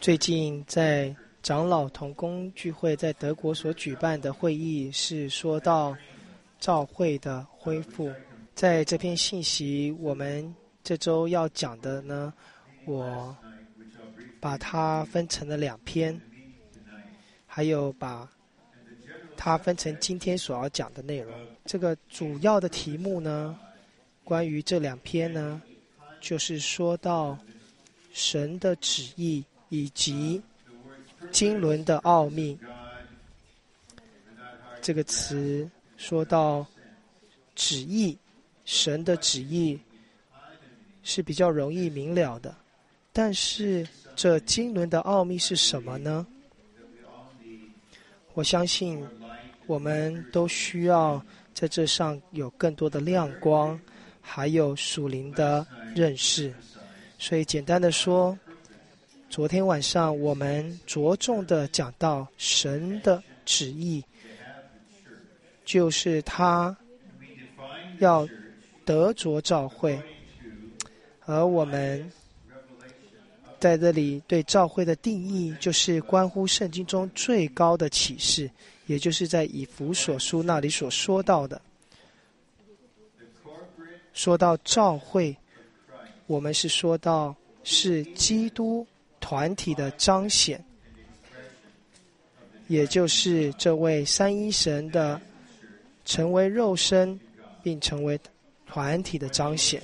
最近在长老同工聚会在德国所举办的会议是说到教会的恢复。在这篇信息我们这周要讲的呢，我把它分成了2篇，还有把它分成今天所要讲的内容。这个主要的题目呢，关于这2篇呢，就是说到神的旨意以及经纶的奥秘。这个词说到旨意，神的旨意是比较容易明了的，但是这经纶的奥秘是什么呢？我相信我们都需要在这上有更多的亮光，还有属灵的认识。所以简单的说，昨天晚上我们着重的讲到神的旨意，就是他要得着教会，而我们在这里对教会的定义，就是关乎圣经中最高的启示，也就是在以弗所书那里所说到的。说到教会，我们是说到是基督团体的彰显，也就是这位三一神的成为肉身并成为团体的彰显。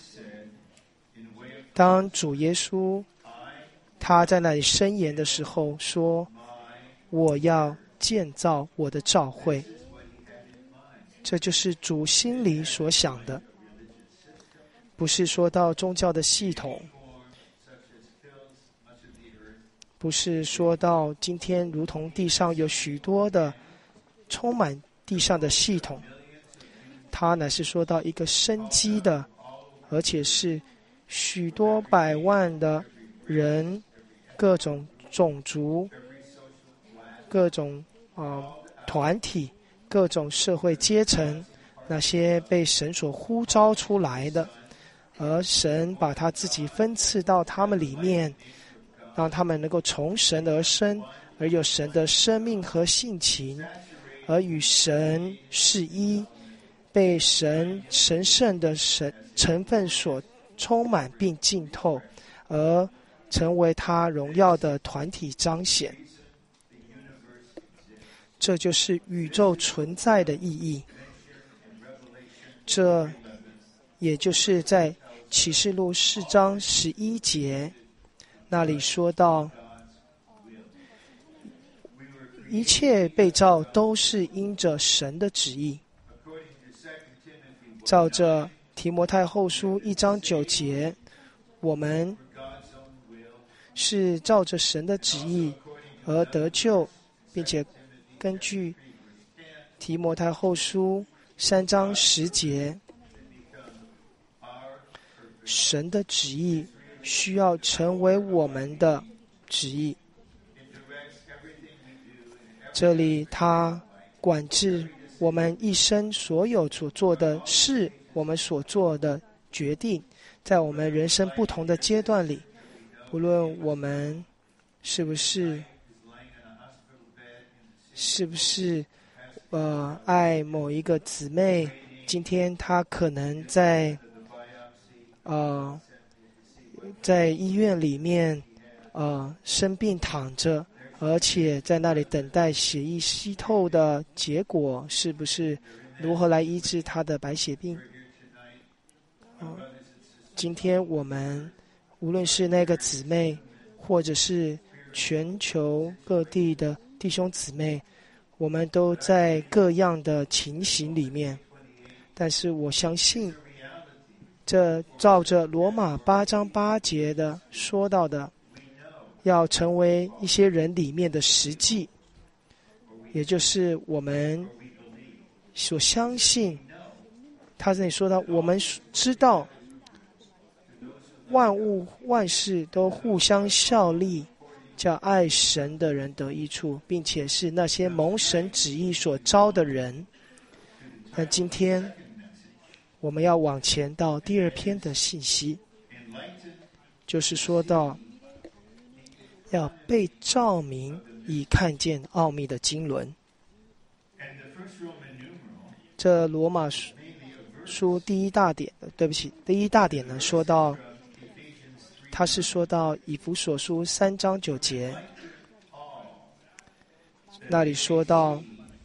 当主耶稣他在那里申言的时候说，我要建造我的教会，这就是主心里所想的，不是说到宗教的系统，不是说到今天如同地上有许多的充满地上的系统，他乃是说到一个生机的，而且是许多百万的人，各种种族，各种团体，各种社会阶层，那些被神所呼召出来的，而神把他自己分赐到他们里面，让他们能够从神而生，而有神的生命和性情，而与神是一，被神神圣的成分所充满并浸透，而成为他荣耀的团体彰显。这就是宇宙存在的意义。这也就是在启示录4章11节那里说到，一切被造都是因着神的旨意。照着提摩太后书1章9节，我们是照着神的旨意而得救，并且根据提摩太后书3章10节，神的旨意需要成为我们的旨意。这里他管制我们一生所有所做的事，我们所做的决定，在我们人生不同的阶段里，不论我们是不是爱某一个姊妹，今天她可能在医院里面生病躺着，而且在那里等待血液稀透的结果，是不是如何来医治她的白血病？今天我们无论是那个姊妹，或者是全球各地的弟兄姊妹，我们都在各样的情形里面，但是我相信这照着罗马8章8节的说到的，要成为一些人里面的实际，也就是我们所相信，他这里说到我们知道万物万事都互相效力，叫爱神的人得益处，并且是那些蒙神旨意所招的人。那今天我们要往前到第2篇的信息，就是说到要被照明，以看见奥秘的经纶。这罗马书第一大点呢，说到，他是说到以弗所书3章9节，那里说到，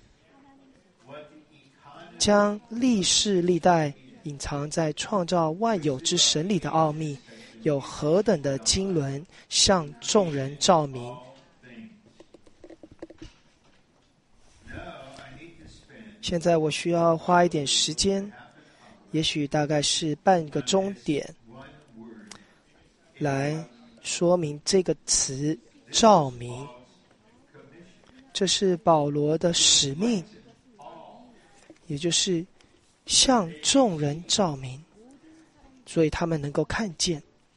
将历世历代隐藏在创造万有之神里的奥秘，有何等的经纶，向众人照明。现在我需要花一点时间，也许大概是半个钟点，来说明这个词“照明”。这是保罗的使命，也就是向众人照明，所以他们能够看见。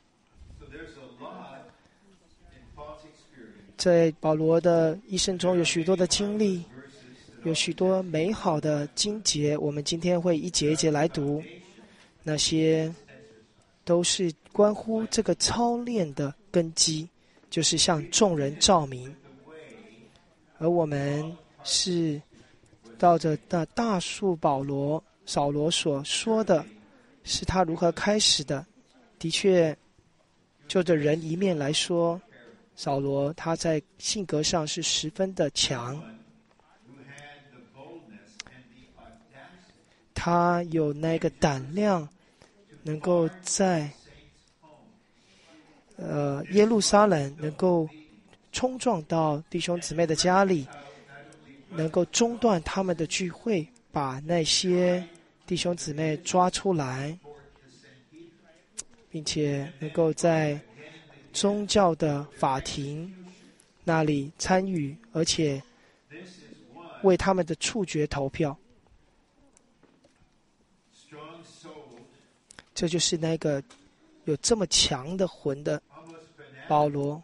在保罗的一生中有许多的经历，有许多美好的经节，我们今天会一节一节来读，那些都是关乎这个操练的根基，就是向众人照明。而我们是照着那大树扫罗所说的，是他如何开始的。的确，就着人一面来说，扫罗他在性格上是十分的强，他有那个胆量，能够在耶路撒冷能够冲撞到弟兄姊妹的家里，能够中断他们的聚会，把那些弟兄姊妹抓出来，并且能够在宗教的法庭那里参与，而且为他们的处决投票。这就是那个有这么强的魂的保罗，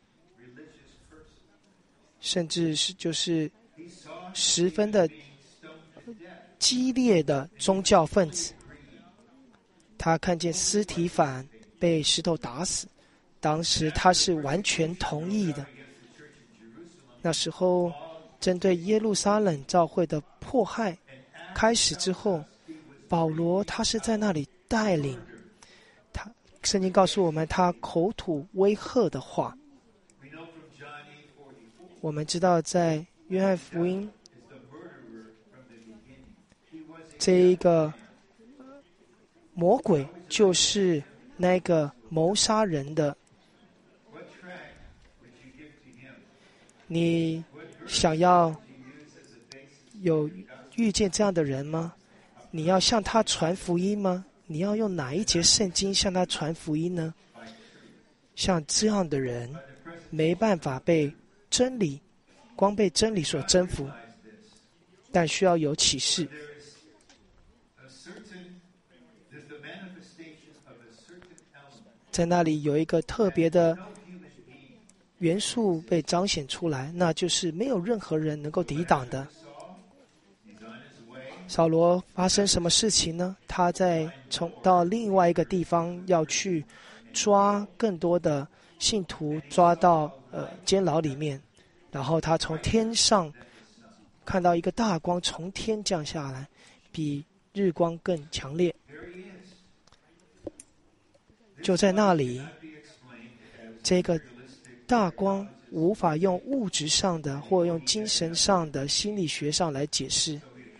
甚至是就是十分的激烈的宗教分子。他看见司提反被石头打死，当时他是完全同意的。那时候针对耶路撒冷教会的迫害开始之后，保罗他是在那里带领他，圣经告诉我们他口吐威吓的话。我们知道在约翰福音这一个魔鬼就是那个谋杀人的。你想要有遇见这样的人吗？你要向他传福音吗？你要用哪一节圣经向他传福音呢？像这样的人没办法被真理，光被真理所征服，但需要有启示。在那里有一个特别的元素被彰显出来，那就是没有任何人能够抵挡的。扫罗发生什么事情呢？他到另外一个地方要去抓更多的信徒，抓到监牢里面，然后他从天上看到一个大光从天降下来，比日光更强烈。就在那里，这个大光无法用物质上的或用精神上的心理学上来解释，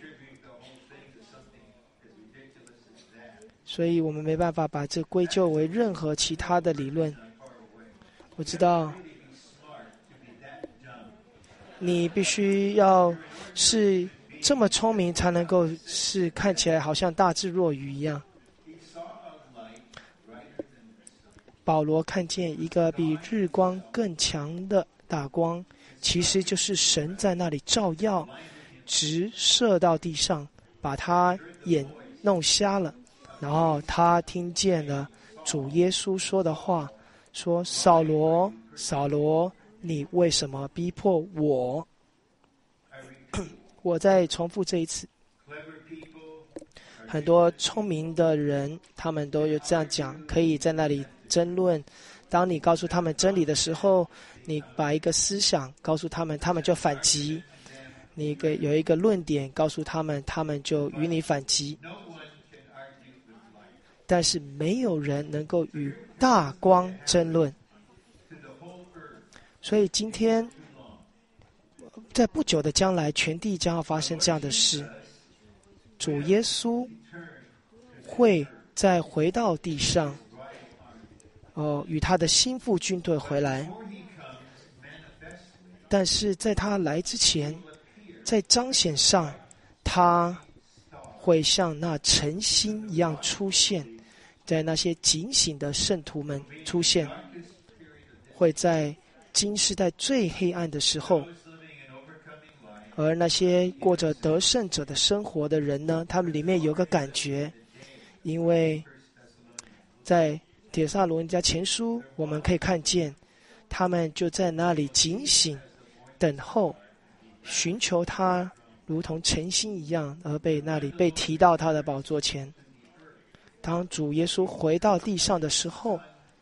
所以我们没办法把这归咎为任何其他的理论。我知道你必须要是这么聪明才能够是看起来好像大智若愚一样。保罗看见一个比日光更强的大光，其实就是神在那里照耀，直射到地上，把他眼弄瞎了。然后他听见了主耶稣说的话，说：扫罗，扫罗，你为什么逼迫我？我再重复这一次。很多聪明的人，他们都有这样讲，可以在那里争论。当你告诉他们真理的时候， 你把一个思想告诉他们，他们就反击；你有一个论点告诉他们，他们就与你反击。但是没有人能够与大光争论。所以今天在不久的将来，全地将要发生这样的事。主耶稣会再回到地上，与他的心腹军队回来。但是在他来之前，在彰显上，他会像那晨星一样出现，在那些警醒的圣徒们出现，会在今世代最黑暗的时候。而那些过着得胜者的生活的人呢，他们里面有个感觉，因为在帖撒罗尼迦前书我们可以看见，他们就在那里警醒等候，寻求他，如同晨星一样，而被那里被提到他的宝座前。当主耶稣回到地上的时候，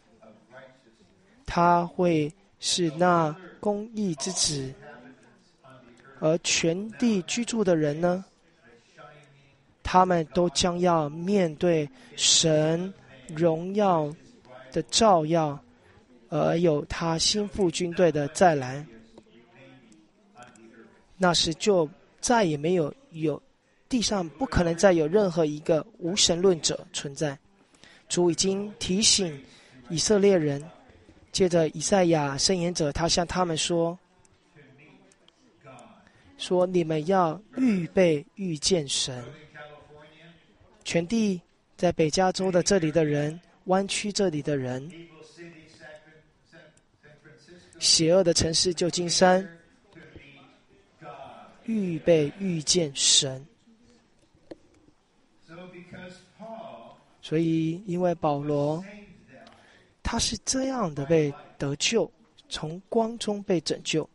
他会是那公义之子，而全地居住的人呢，他们都将要面对神荣耀的照耀，而有他心腹军队的再来。那时就再也没有地上不可能再有任何一个无神论者存在。主已经提醒以色列人，借着以赛亚申言者，他向他们说你们要预备遇见神。全地在北加州的这里的人，湾区这里的人，邪恶的城市旧金山，预备遇见神。所以因为保罗他是这样的被得救，从光中被拯救。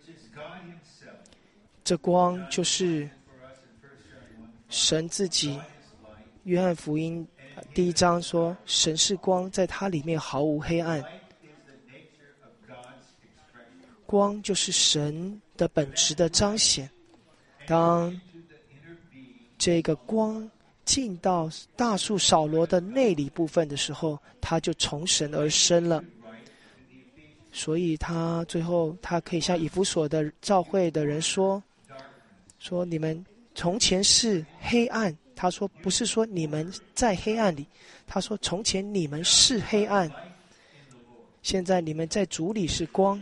这光就是神自己。约翰福音第1章说，神是光，在他里面毫无黑暗。光就是神的本质的彰显。当这个光进到大树扫罗的内里部分的时候，他就从神而生了。所以他最后他可以向以弗所的教会的人说你们从前是黑暗，他说不是说你们在黑暗里，他说从前你们是黑暗，现在你们在主里是光。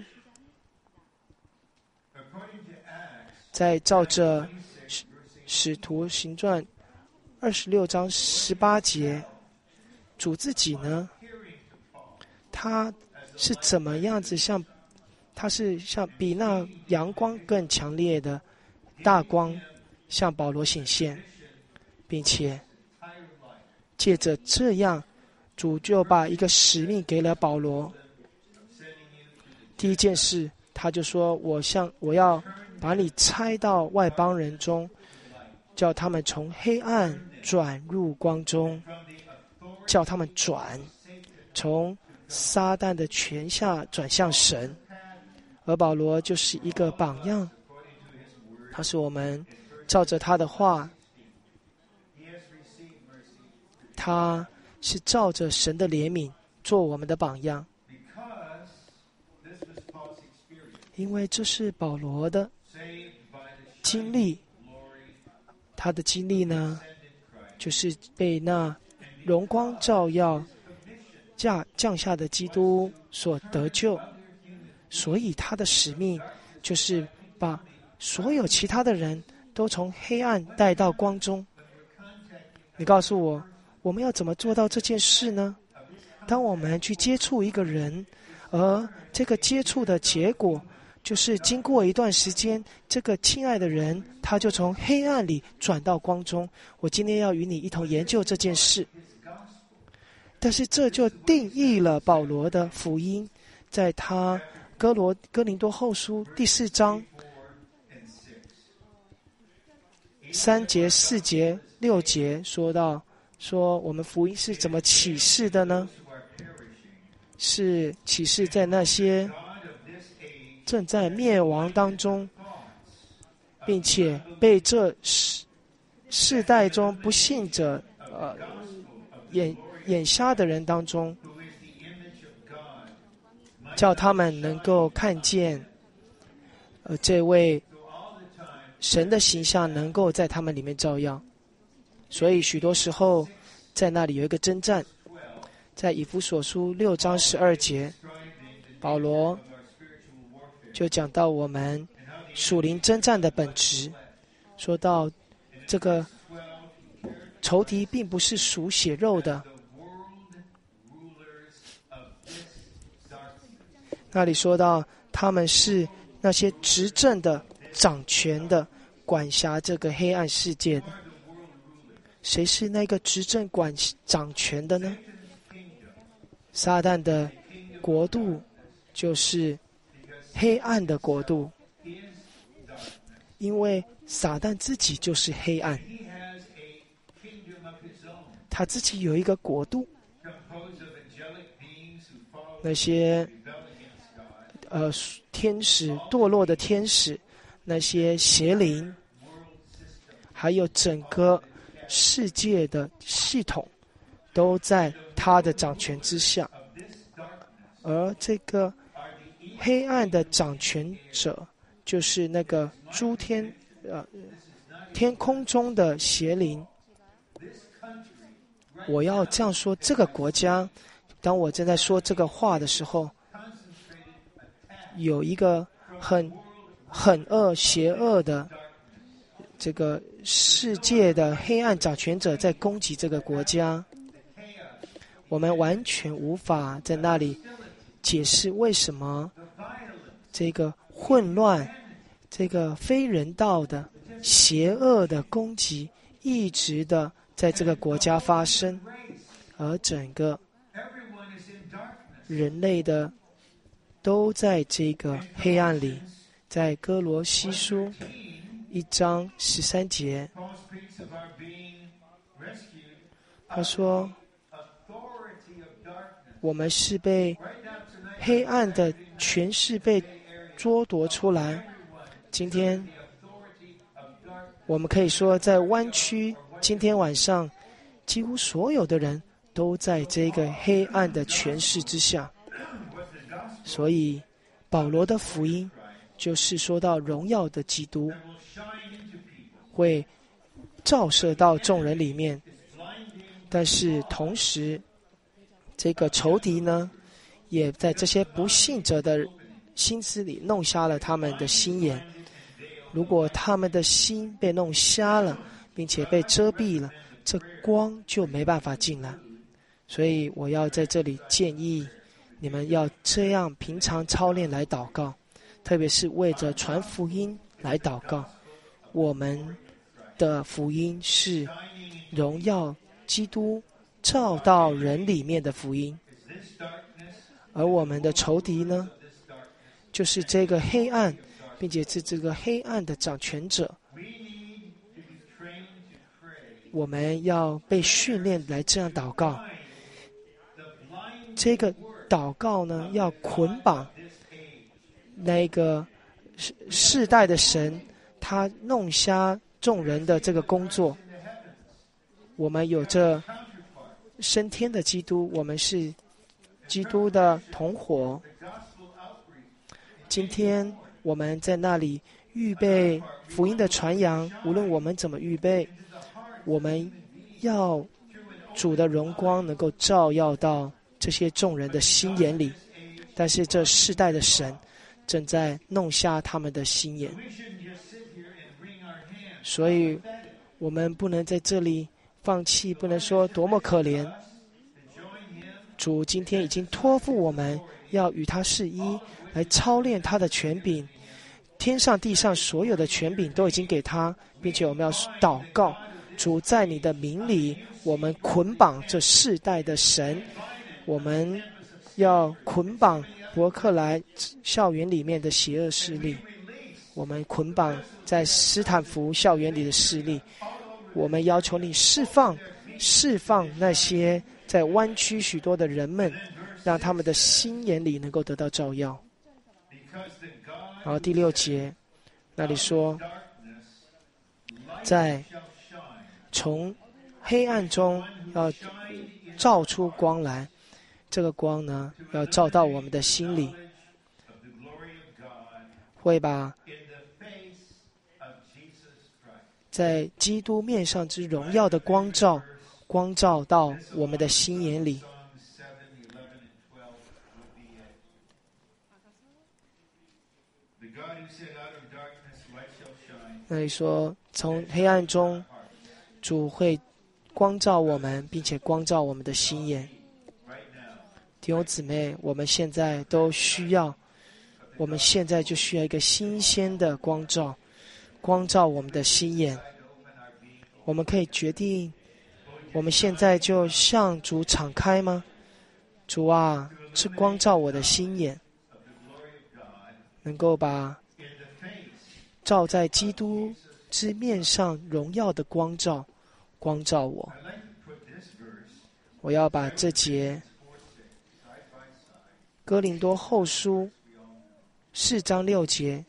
在照着使徒行传26章18节，主自己呢，他是怎么样子他是像比那阳光更强烈的大光向保罗显现，并且借着这样，主就把一个使命给了保罗。第一件事，他就说我要把你差到外邦人中，叫他们从黑暗转入光中，叫他们从撒旦的权下转向神。而保罗就是一个榜样，他是我们照着他的话，他是照着神的怜悯做我们的榜样。因为这是保罗的经历，他的经历呢，就是被那荣光照耀降下的基督所得救，所以他的使命就是把所有其他的人都从黑暗带到光中。你告诉我，我们要怎么做到这件事呢？当我们去接触一个人，而这个接触的结果就是经过一段时间，这个亲爱的人他就从黑暗里转到光中。我今天要与你一同研究这件事。但是这就定义了保罗的福音，在他哥林多后书第4章3节、4节、6节说我们福音是怎么启示的呢？是启示在那些正在灭亡当中，并且被这世代中不信者眼瞎的人当中，叫他们能够看见这位神的形象能够在他们里面照耀。所以许多时候在那里有一个征战，在以弗所书6章12节，保罗就讲到我们属灵征战的本质，说到这个仇敌并不是属血肉的，那里说到他们是那些执政的、掌权的、管辖这个黑暗世界的。谁是那个执政掌权的呢？撒旦的国度就是黑暗的国度，因为撒旦自己就是黑暗，他自己有一个国度，那些天使堕落的天使，那些邪灵，还有整个世界的系统都在他的掌权之下。而这个黑暗的掌权者就是那个天空中的邪灵。我要这样说，这个国家，当我正在说这个话的时候，有一个很邪恶的这个世界的黑暗掌权者在攻击这个国家。我们完全无法在那里解释为什么这个混乱、这个非人道的、邪恶的攻击一直的在这个国家发生，而整个人类的都在这个黑暗里。在哥罗西书1章13节，他说我们是被黑暗的权势被剥夺出来。今天我们可以说在湾区，今天晚上几乎所有的人都在这个黑暗的权势之下。所以保罗的福音就是说到荣耀的基督会照射到众人里面，但是同时这个仇敌呢，也在这些不信者的心思里弄瞎了他们的心眼。如果他们的心被弄瞎了，并且被遮蔽了，这光就没办法进来。所以我要在这里建议你们要这样平常操练来祷告，特别是为着传福音来祷告。我们的福音是荣耀基督照到人里面的福音，而我们的仇敌呢，就是这个黑暗，并且是这个黑暗的掌权者。我们要被训练来这样祷告。这个祷告呢，要捆绑那个世代的神，他弄瞎众人的这个工作。我们有这升天的基督，我们是基督的同伙。今天我们在那里预备福音的传扬，无论我们怎么预备，我们要主的荣光能够照耀到这些众人的心眼里。但是这世代的神正在弄瞎他们的心眼，所以我们不能在这里放弃，不能说多么可怜。主今天已经托付我们要与他是一，来操练他的权柄，天上地上所有的权柄都已经给他，并且我们要祷告，主在你的名里，我们捆绑这世代的神，我们要捆绑伯克莱校园里面的邪恶势力，我们捆绑在斯坦福校园里的势力，我们要求你释放那些在湾区许多的人们，让他们的心眼里能够得到照耀。 然后第6节那里说，在从黑暗中要照出光来，这个光呢要照到我们的心里，会把在基督面上之荣耀的光照到我们的心眼里。那里说，从黑暗中主会光照我们，并且光照我们的心眼。弟兄姊妹，我们现在就需要一个新鲜的光照我们的心眼。我们可以决定，我们现在就向主敞开吗？主啊，是光照我的心眼，能够把照在基督之面上荣耀的光照我。我要把这节哥林多后书4章6节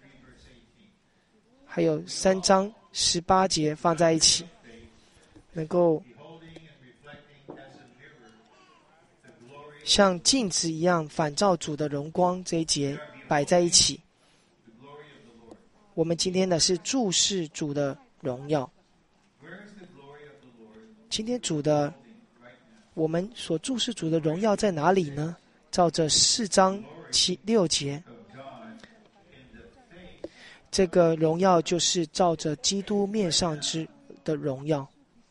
还有3章18节放在一起，能够像镜子一样反照主的荣光，这一节摆在一起。我们今天的是注视主的荣耀。今天我们所注视主的荣耀在哪里呢？照着4章6节，这个荣耀就是照着基督面上之的荣耀。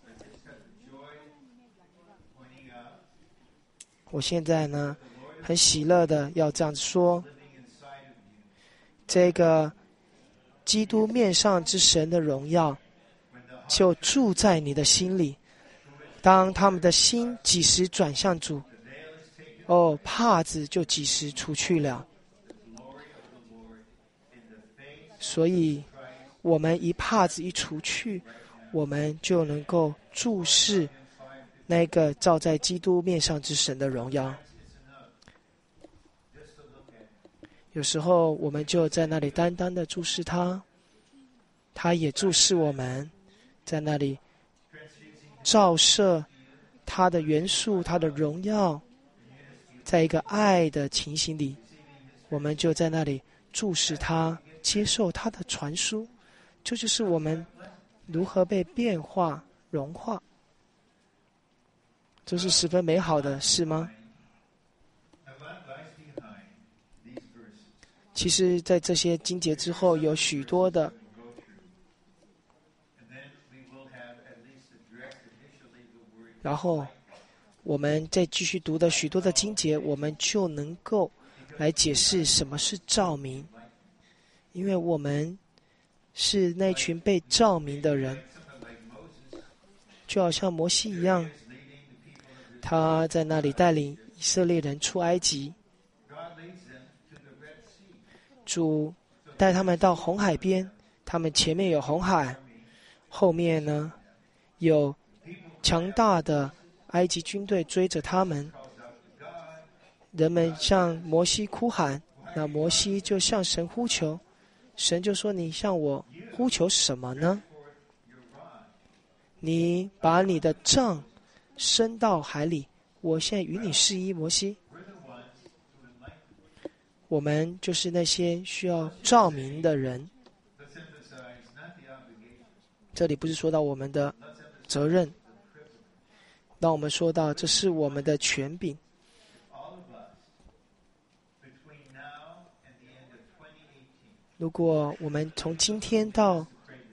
我现在呢，很喜乐的要这样说，这个基督面上之神的荣耀就住在你的心里。当他们的心几时转向主，帕子就几时除去了。所以我们帕子一除去，我们就能够注视那个照在基督面上之神的荣耀。有时候我们就在那里单单的注视他，他也注视我们，在那里照射他的元素，他的荣耀，在一个爱的情形里，我们就在那里注视他，接受他的传输。这就是我们如何被变化融化，这是十分美好的事吗？其实在这些经节之后有许多的，然后我们再继续读的许多的经节，我们就能够来解释什么是照明。因为我们是那群被照明的人，就好像摩西一样，他在那里带领以色列人出埃及，主带他们到红海边，他们前面有红海，后面呢有强大的埃及军队追着他们，人们向摩西哭喊，那摩西就向神呼求，神就说，你向我呼求什么呢？你把你的杖伸到海里，我现在与你示意。摩西，我们就是那些需要照明的人。这里不是说到我们的责任，当我们说到这是我们的权柄。如果我们从今天到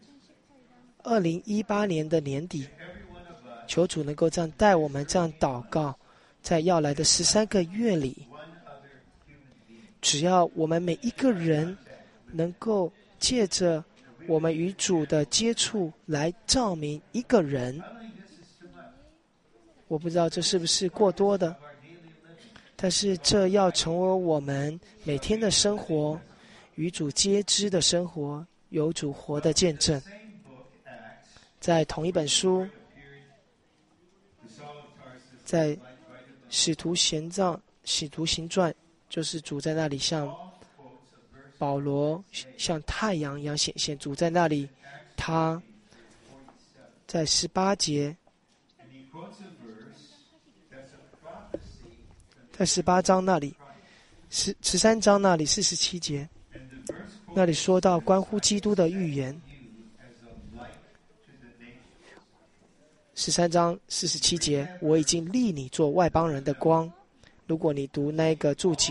2018年的年底，求主能够这样带我们这样祷告，在要来的13个月里，只要我们每一个人能够借着我们与主的接触来照明一个人，我不知道这是不是过多的，但是这要成为我们每天的生活，与主接知的生活，有主活的见证。在同一本书，在使徒行传，就是主在那里向保罗像太阳一样显现，主在那里，他在18节，在18章那里，13章那里47节，那里说到关乎基督的预言。13章47节，我已经立你做外邦人的光。如果你读那个注解，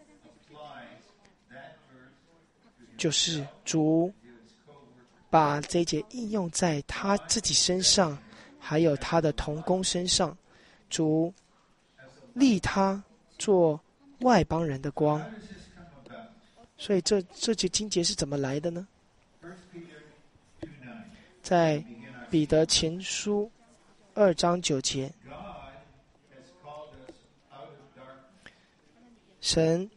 就是主把这一节应用在他自己身上，还有他的同工身上。主立他做外邦人的光。所以这节经节是怎么来的呢？在彼得前书2章9节，神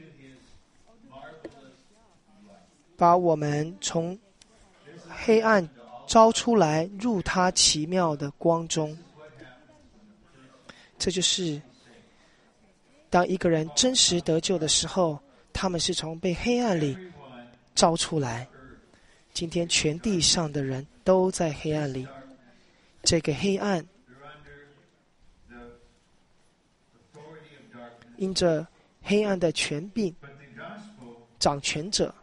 把我们从黑暗招出来，入他奇妙的光中。这就是当一个人真实得救的时候，他们是从被黑暗里招出来。今天全地上的人都在黑暗里，这个黑暗因着黑暗的权柄掌权者，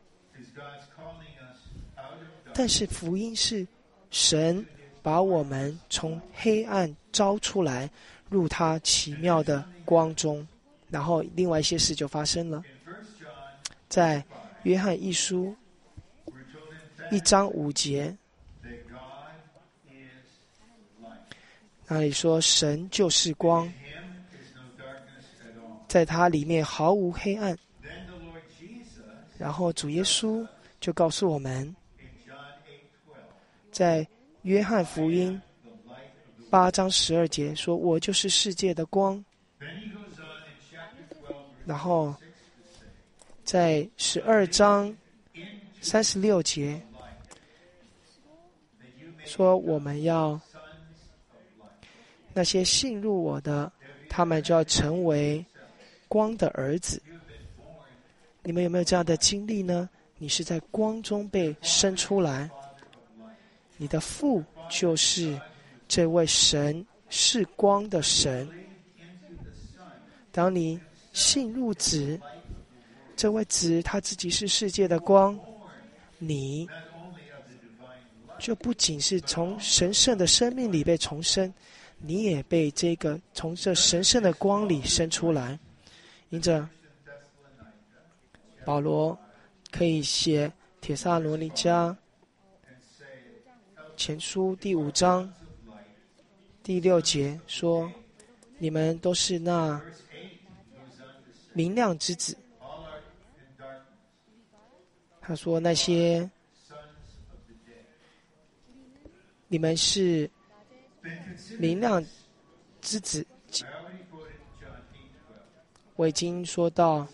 但是福音是神把我们从黑暗招出来，入他奇妙的光中。然后另外一些事就发生了。在约翰一书1章5节，那里说神就是光，在他里面毫无黑暗。然后主耶稣就告诉我们，在约翰福音8章12节说，我就是世界的光。然后在12章36节说，我们要那些信入我的，他们就要成为光的儿子。你们有没有这样的经历呢？你是在光中被生出来，你的父就是这位神，是光的神。当你信入子，这位子他自己是世界的光，你就不仅是从神圣的生命里被重生，你也被这个从这神圣的光里生出来。因着保罗可以写帖撒罗尼迦前书第5章第6节说，你们都是那明亮之子。他说那些你们是明亮之子。我已经说到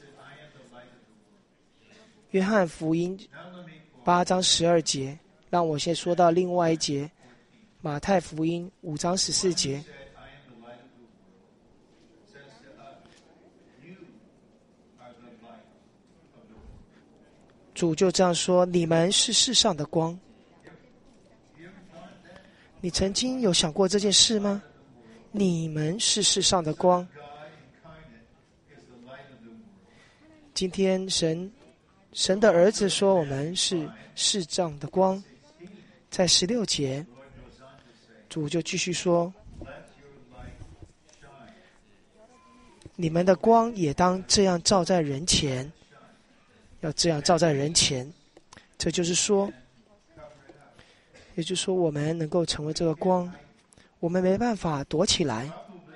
约翰福音8章12节，让我先说到另外一节，马太福音5章14节。主就这样说，你们是世上的光。你曾经有想过这件事吗？你们是世上的光。今天神的儿子说我们是世上的光。在16节，主就继续说，你们的光也当这样照在人前，要这样照在人前。这就是说，也就是说我们能够成为这个光，我们没办法躲起来。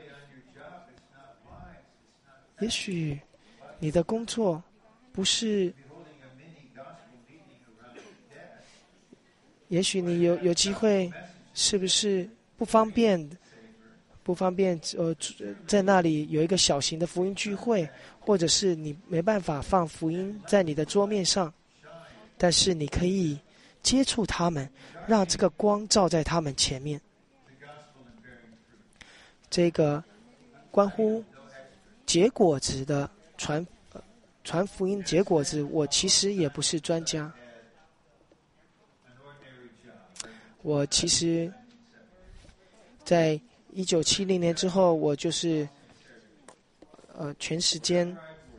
也许你的工作不是，也许你有机会，是不是不方便在那里有一个小型的福音聚会，或者是你没办法放福音在你的桌面上，但是你可以接触他们，让这个光照在他们前面。这个关乎结果子的传福音结果子，我其实也不是专家。我其实，在1970年之后，我就是全时间。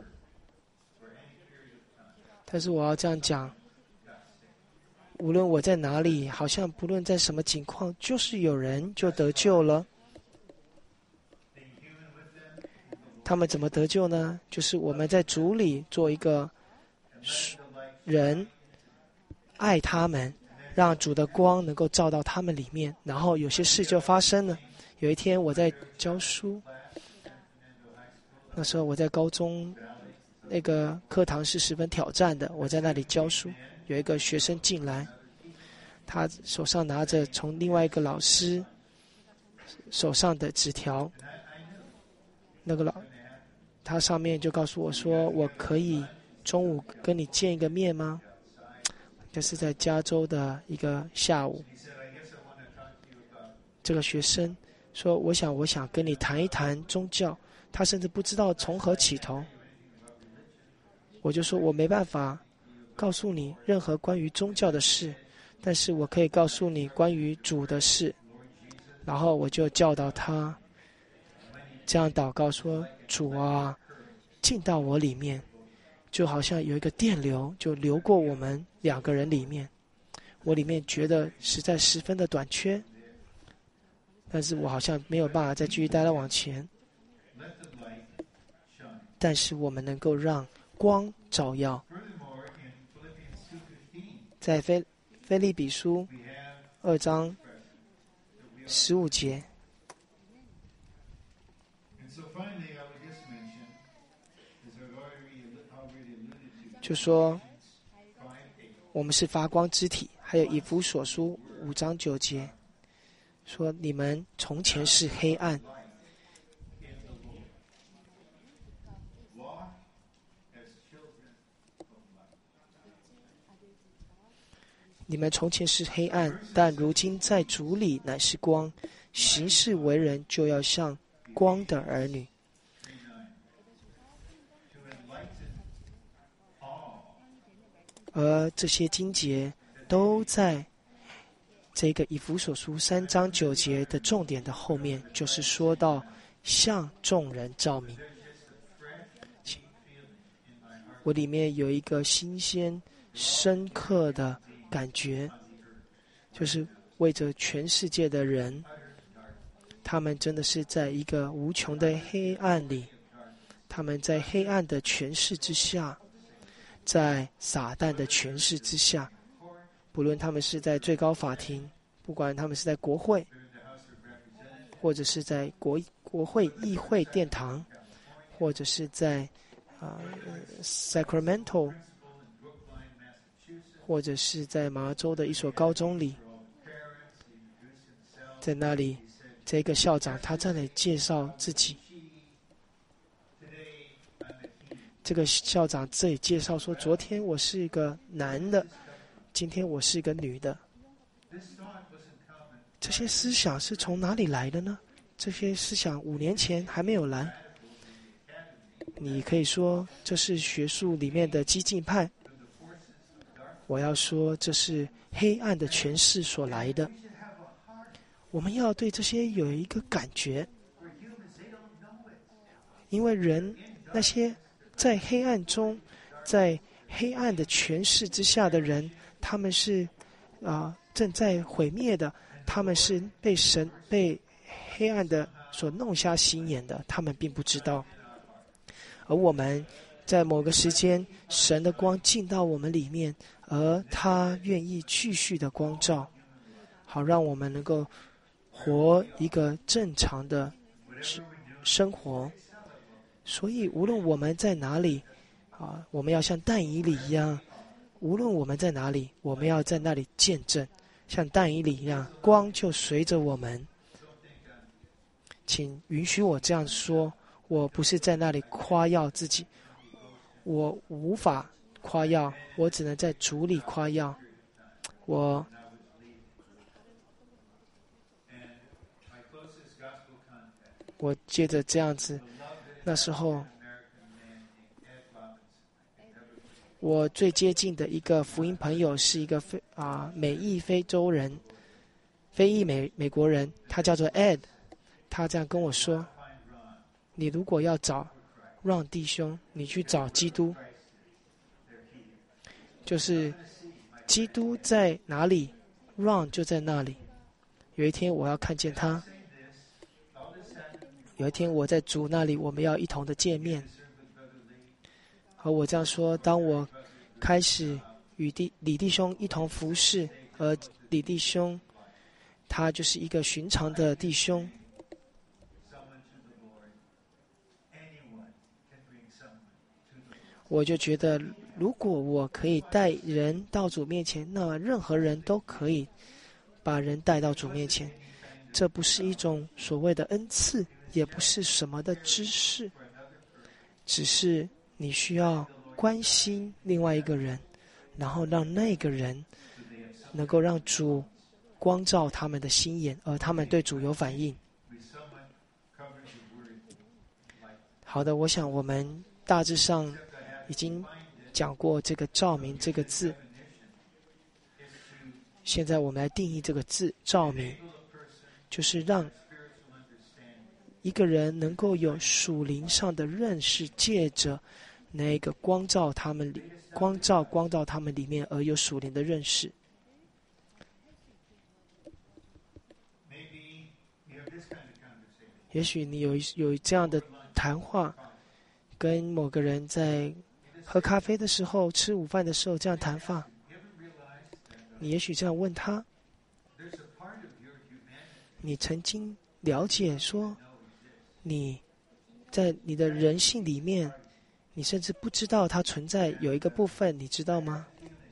但是我要这样讲，无论我在哪里，好像不论在什么情况，就是有人就得救了。他们怎么得救呢？就是我们在主里做一个人，爱他们，让主的光能够照到他们里面，然后有些事就发生了。有一天我在教书，那时候我在高中，那个课堂是十分挑战的，我在那里教书，有一个学生进来，他手上拿着从另外一个老师手上的纸条，他上面就告诉我说，我可以中午跟你见一个面吗？这是在加州的一个下午。这个学生说，我想跟你谈一谈宗教。他甚至不知道从何起头。我就说，我没办法告诉你任何关于宗教的事，但是我可以告诉你关于主的事。然后我就教导他这样祷告说，主啊，进到我里面，就好像有一个电流就流过我们两个人里面。我里面觉得实在十分的短缺，但是我好像没有办法再继续带他往前。但是我们能够让光照耀。在腓立比书2章15节，就说我们是发光之体。还有以弗所书5章9节，说你们从前是黑暗，你们从前是黑暗，但如今在主里乃是光，行事为人就要像光的儿女。而这些经节都在这个以弗所书3章9节的重点的后面，就是说到向众人照明。我里面有一个新鲜深刻的感觉，就是为着全世界的人，他们真的是在一个无穷的黑暗里，他们在黑暗的权势之下，在撒旦的权势之下，不论他们是在最高法庭，不管他们是在国会，或者是在国会议会殿堂，或者是在Sacramento， 或者是在麻州的一所高中里，在那里这个校长他在那里介绍自己，这个校长这里介绍说，昨天我是一个男的，今天我是一个女的。这些思想是从哪里来的呢？这些思想5年前还没有来。你可以说这是学术里面的激进派，我要说这是黑暗的权势所来的。我们要对这些有一个感觉，因为人那些在黑暗中，在黑暗的权势之下的人，他们是正在毁灭的，他们是被黑暗的所弄瞎心眼的，他们并不知道。而我们在某个时间，神的光进到我们里面，而他愿意继续的光照，好让我们能够活一个正常的生活。所以无论我们在哪里我们要像但以理一样，无论我们在哪里，我们要在那里见证，像但以理一样，光就随着我们。请允许我这样说，我不是在那里夸耀自己，我无法夸耀，我只能在主里夸耀。我接着这样子，那时候我最接近的一个福音朋友是一个美裔非洲人，非裔美国人，他叫做 Ed， 他这样跟我说：你如果要找Ron 弟兄，你去找基督，就是基督在哪里 ，Ron 就在那里。有一天我要看见他，有一天我在主那里，我们要一同的见面。和我这样说，当我开始与李弟兄一同服侍，而李弟兄他就是一个寻常的弟兄，我就觉得，如果我可以带人到主面前，那么任何人都可以把人带到主面前。这不是一种所谓的恩赐，也不是什么的知识，只是你需要关心另外一个人，然后让那个人能够让主光照他们的心眼，而他们对主有反应。好的，我想我们大致上已经讲过这个照明这个字，现在我们来定义这个字照明，就是让一个人能够有属灵上的认识，借着那个光照他们里面而有属灵的认识。也许你有这样的谈话，跟某个人在喝咖啡的时候、吃午饭的时候这样谈话，你也许这样问他：你曾经了解说，你在你的人性里面，你甚至不知道它存在有一个部分，你知道吗？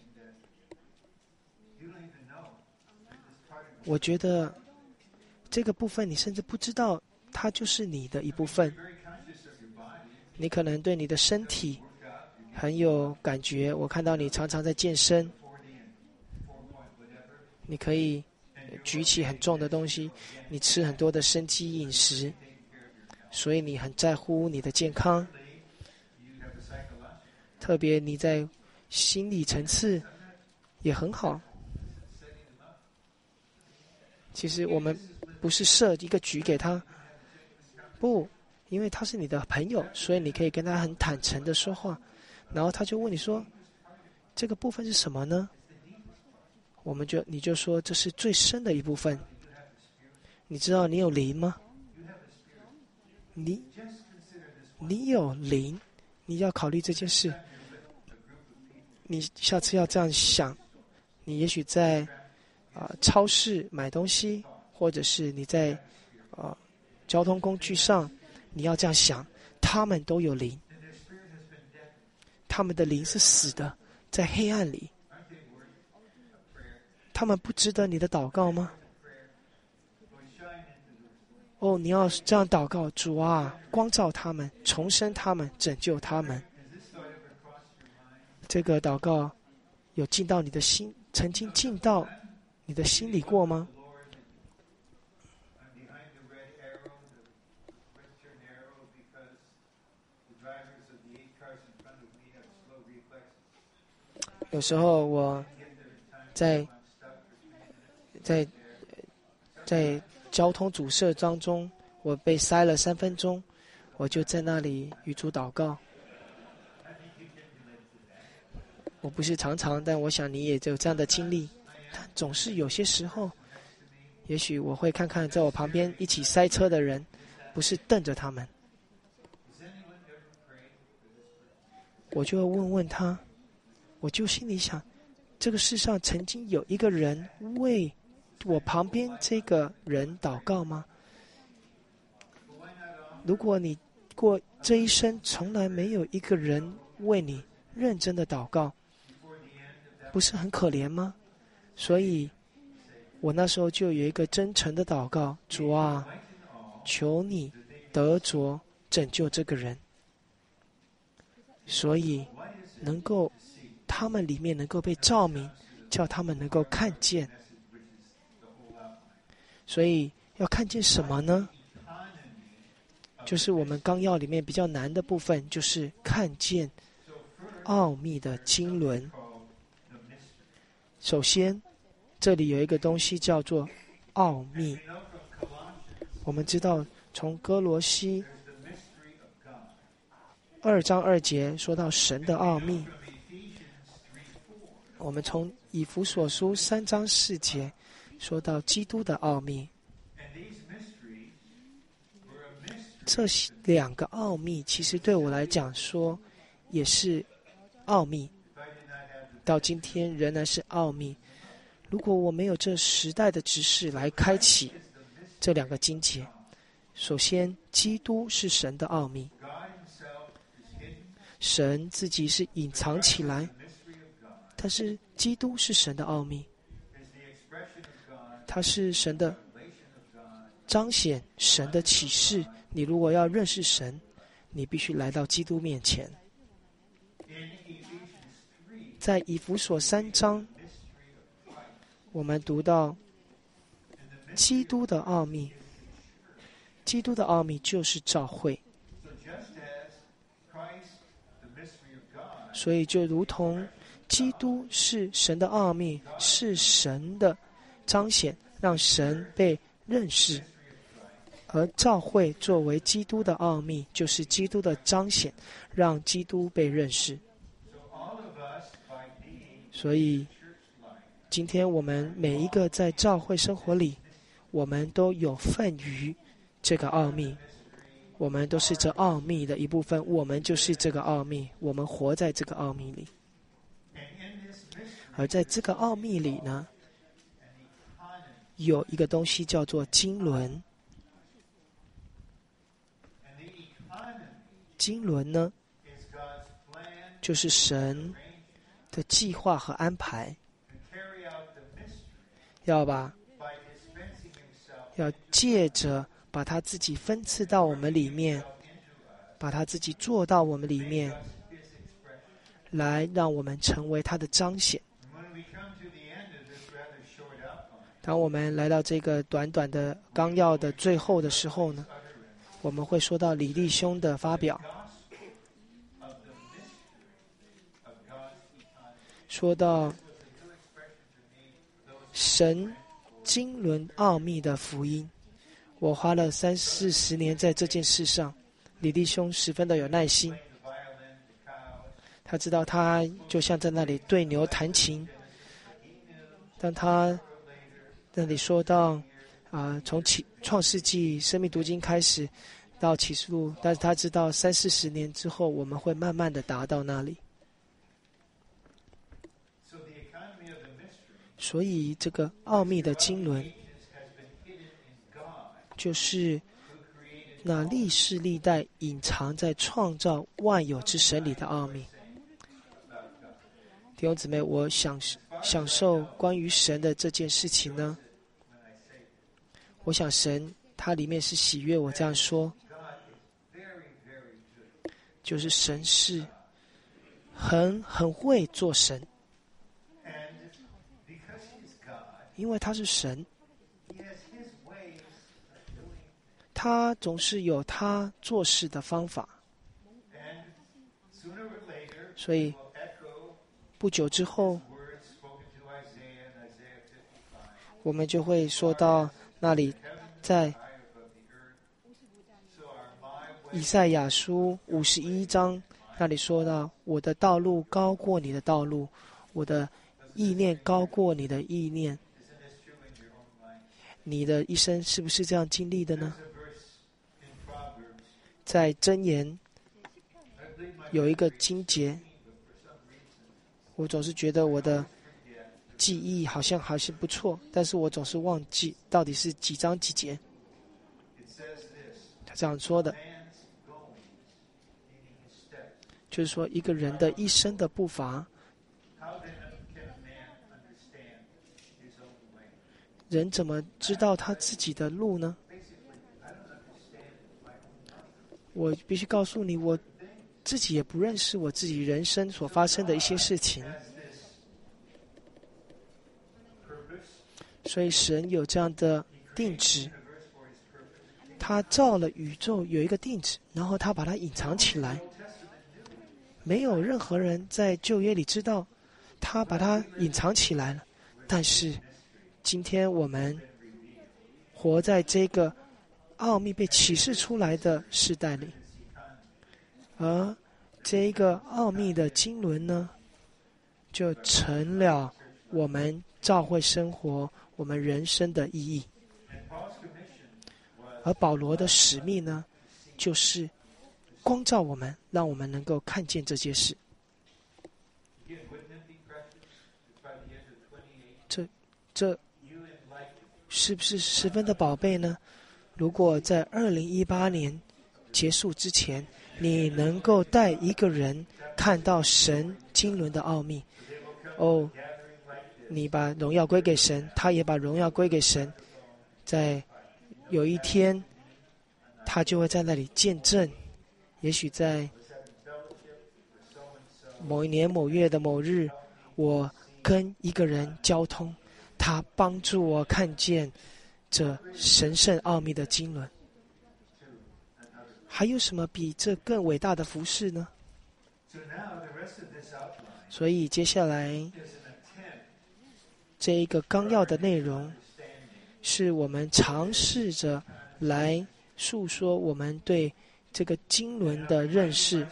我觉得这个部分你甚至不知道，它就是你的一部分。你可能对你的身体很有感觉，我看到你常常在健身，你可以举起很重的东西，你吃很多的生机饮食，所以你很在乎你的健康。特别你在心理层次也很好。其实我们不是设一个局给他，不，因为他是你的朋友，所以你可以跟他很坦诚的说话。然后他就问你说，这个部分是什么呢？你就说这是最深的一部分。你知道你有灵吗？你有灵，你要考虑这件事。你下次要这样想，你也许在超市买东西，或者是你在交通工具上，你要这样想，他们都有灵，他们的灵是死的，在黑暗里，他们不值得你的祷告吗？哦，你要这样祷告，主啊，光照他们，重生他们，拯救他们。这个祷告有进到你的心，曾经进到你的心里过吗？有时候我在交通阻塞当中，我被塞了3分钟，我就在那里与主祷告。我不是常常，但我想你也有这样的经历。但总是有些时候，也许我会看看在我旁边一起塞车的人，不是瞪着他们，我就会问问他，我就心里想，这个世上曾经有一个人为我旁边这个人祷告吗？如果你过这一生从来没有一个人为你认真的祷告，不是很可怜吗？所以我那时候就有一个真诚的祷告，主啊，求你得着拯救这个人，所以能够他们里面能够被照明，叫他们能够看见。所以要看见什么呢？就是我们纲要里面比较难的部分，就是看见奥秘的经纶。首先，这里有一个东西叫做奥秘。我们知道，从哥罗西2章2节说到神的奥秘，我们从以弗所书3章4节说到基督的奥秘。这两个奥秘其实对我来讲说也是奥秘，到今天仍然是奥秘。如果我没有这时代的知识来开启这两个经节，首先基督是神的奥秘，神自己是隐藏起来，但是基督是神的奥秘，他是神的彰显，神的启示。你如果要认识神，你必须来到基督面前。在以弗所3章，我们读到基督的奥秘，基督的奥秘就是教会。所以就如同基督是神的奥秘，是神的彰显，让神被认识，而教会作为基督的奥秘，就是基督的彰显，让基督被认识。所以今天我们每一个在教会生活里，我们都有份于这个奥秘，我们都是这奥秘的一部分，我们就是这个奥秘，我们活在这个奥秘里。而在这个奥秘里呢，有一个东西叫做经纶。经纶呢，就是神的计划和安排，要借着把他自己分赐到我们里面，把他自己做到我们里面，来让我们成为他的彰显。当我们来到这个短短的纲要的最后的时候呢，我们会说到李弟兄的发表，说到神经纶奥秘的福音。我花了30-40年在这件事上，李弟兄十分的有耐心，他知道他就像在那里对牛弹琴。当他那里说到从创世纪生命读经开始到启示录，但是他知道30-40年之后我们会慢慢的达到那里。所以这个奥秘的经纶就是那历世历代隐藏在创造万有之神里的奥秘。弟兄姊妹，我享受关于神的这件事情呢，我想神他里面是喜悦我这样说，就是神是很会做神，因为他是神，他总是有他做事的方法，所以不久之后我们就会说到那里，在以赛亚书51章那里说到，我的道路高过你的道路，我的意念高过你的意念。你的一生是不是这样经历的呢？在箴言有一个经节，我总是觉得我的记忆好像还是不错，但是我总是忘记到底是几章几节。他这样说的，就是说一个人的一生的步伐，人怎么知道他自己的路呢？我必须告诉你，我自己也不认识我自己人生所发生的一些事情。所以神有这样的定旨，他造了宇宙有一个定旨，然后他把它隐藏起来。 没有任何人在旧约里知道，他把它隐藏起来了。但是今天我们活在这个奥秘被启示出来的时代里，而这一个奥秘的经纶呢，就成了我们教会生活、我们人生的意义。而保罗的使命呢，就是光照我们，让我们能够看见这件事。这是不是十分的宝贝呢？如果在2018年结束之前，你能够带一个人看到神经纶的奥秘，你把荣耀归给神，他也把荣耀归给神，在有一天他就会在那里见证，也许在某一年某月的某日，我跟一个人交通，他帮助我看见这神圣奥秘的经纶。还有什么比这更伟大的服事呢？所以接下来这一个纲要的内容，是我们尝试着来述说我们对这个经纶的认识。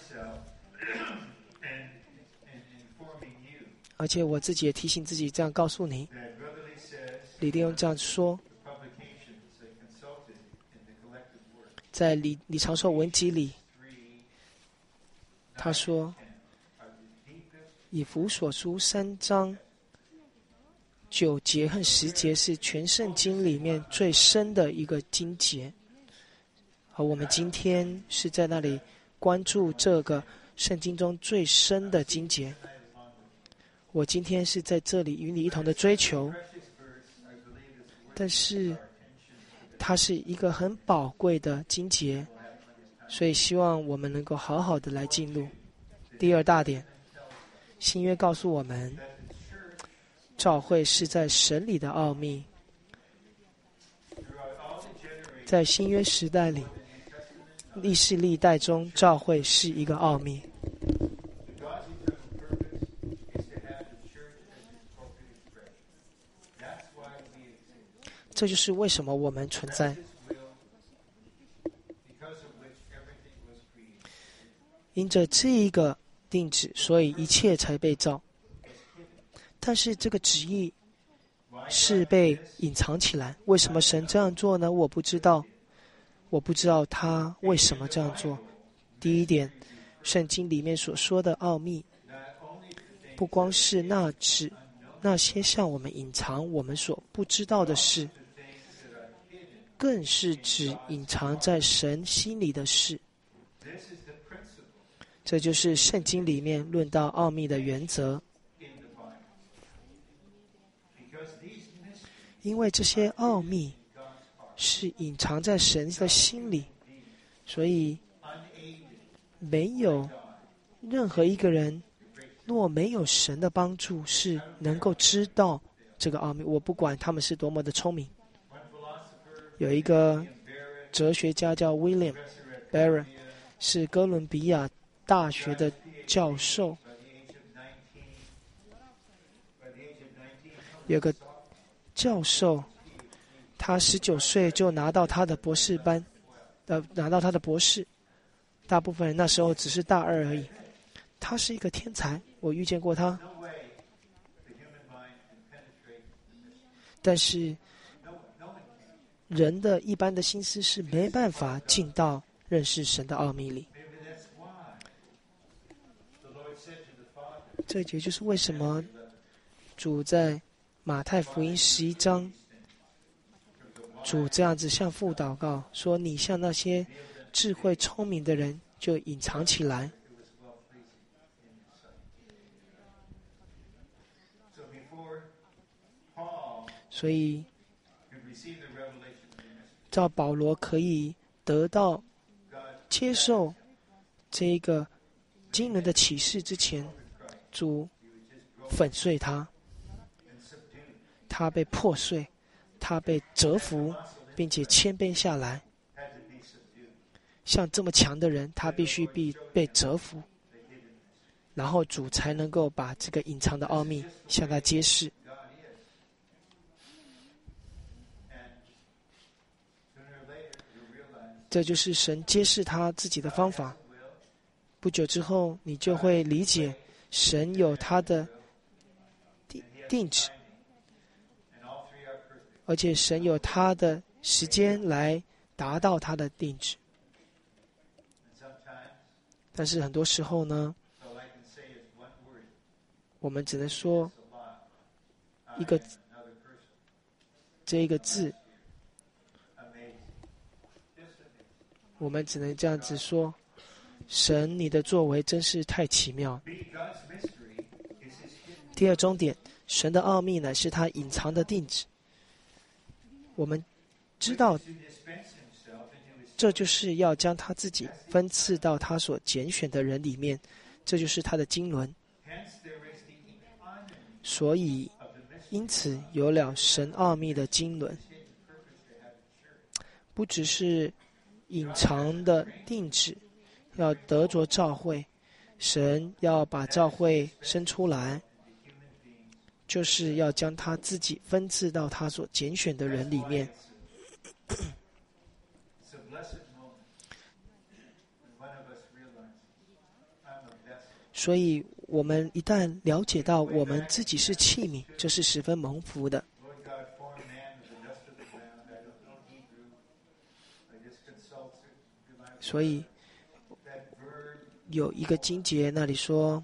而且我自己也提醒自己这样告诉你，李弟兄这样说，在李长寿文集里，他说以弗所书3章9节和10节是全圣经里面最深的一个经节，而我们今天是在那里关注这个圣经中最深的经节。我今天是在这里与你一同的追求，但是它是一个很宝贵的经节，所以希望我们能够好好的来进入。第二大点，新约告诉我们，教会是在神里的奥秘。在新约时代里，历世历代中，教会是一个奥秘。这就是为什么我们存在。因着这一个定旨，所以一切才被造。但是这个旨意是被隐藏起来。为什么神这样做呢？我不知道。我不知道他为什么这样做。第一点，圣经里面所说的奥秘，不光是那些向我们隐藏我们所不知道的事，更是指隐藏在神心里的事。这就是圣经里面论到奥秘的原则。因为这些奥秘是隐藏在神的心里，所以没有任何一个人若没有神的帮助是能够知道这个奥秘。我不管他们是多么的聪明。有一个哲学家叫 William Barron， 是哥伦比亚大学的教授。有个教授，他19岁就拿到他的博士班，拿到他的博士。大部分人那时候只是大2而已。他是一个天才，我遇见过他。但是人的一般的心思是没办法进到认识神的奥秘里。这也就是为什么主在马太福音11章，主这样子向父祷告说，你像那些智慧聪明的人就隐藏起来。所以照保罗可以得到接受这个经纶的启示之前，主粉碎他，他被破碎，他被折服，并且谦卑下来。像这么强的人，他必须被折服。 然后主才能够把这个隐藏的奥秘向他揭示。这就是神揭示他自己的方法。不久之后，你就会理解神有他的定旨，而且神有他的时间来达到他的定旨。但是很多时候呢，我们只能说这一个字，我们只能这样子说：神，你的作为真是太奇妙。第二重点，神的奥秘乃是他隐藏的定旨。我们知道，这就是要将他自己分赐到他所拣选的人里面，这就是他的经纶。所以，因此有了神奥秘的经纶，不只是隐藏的定旨，要得着召会，神要把召会生出来，就是要将他自己分赐到他所拣选的人里面。所以我们一旦了解到我们自己是器皿，这是十分蒙福的。所以有一个经节那里说，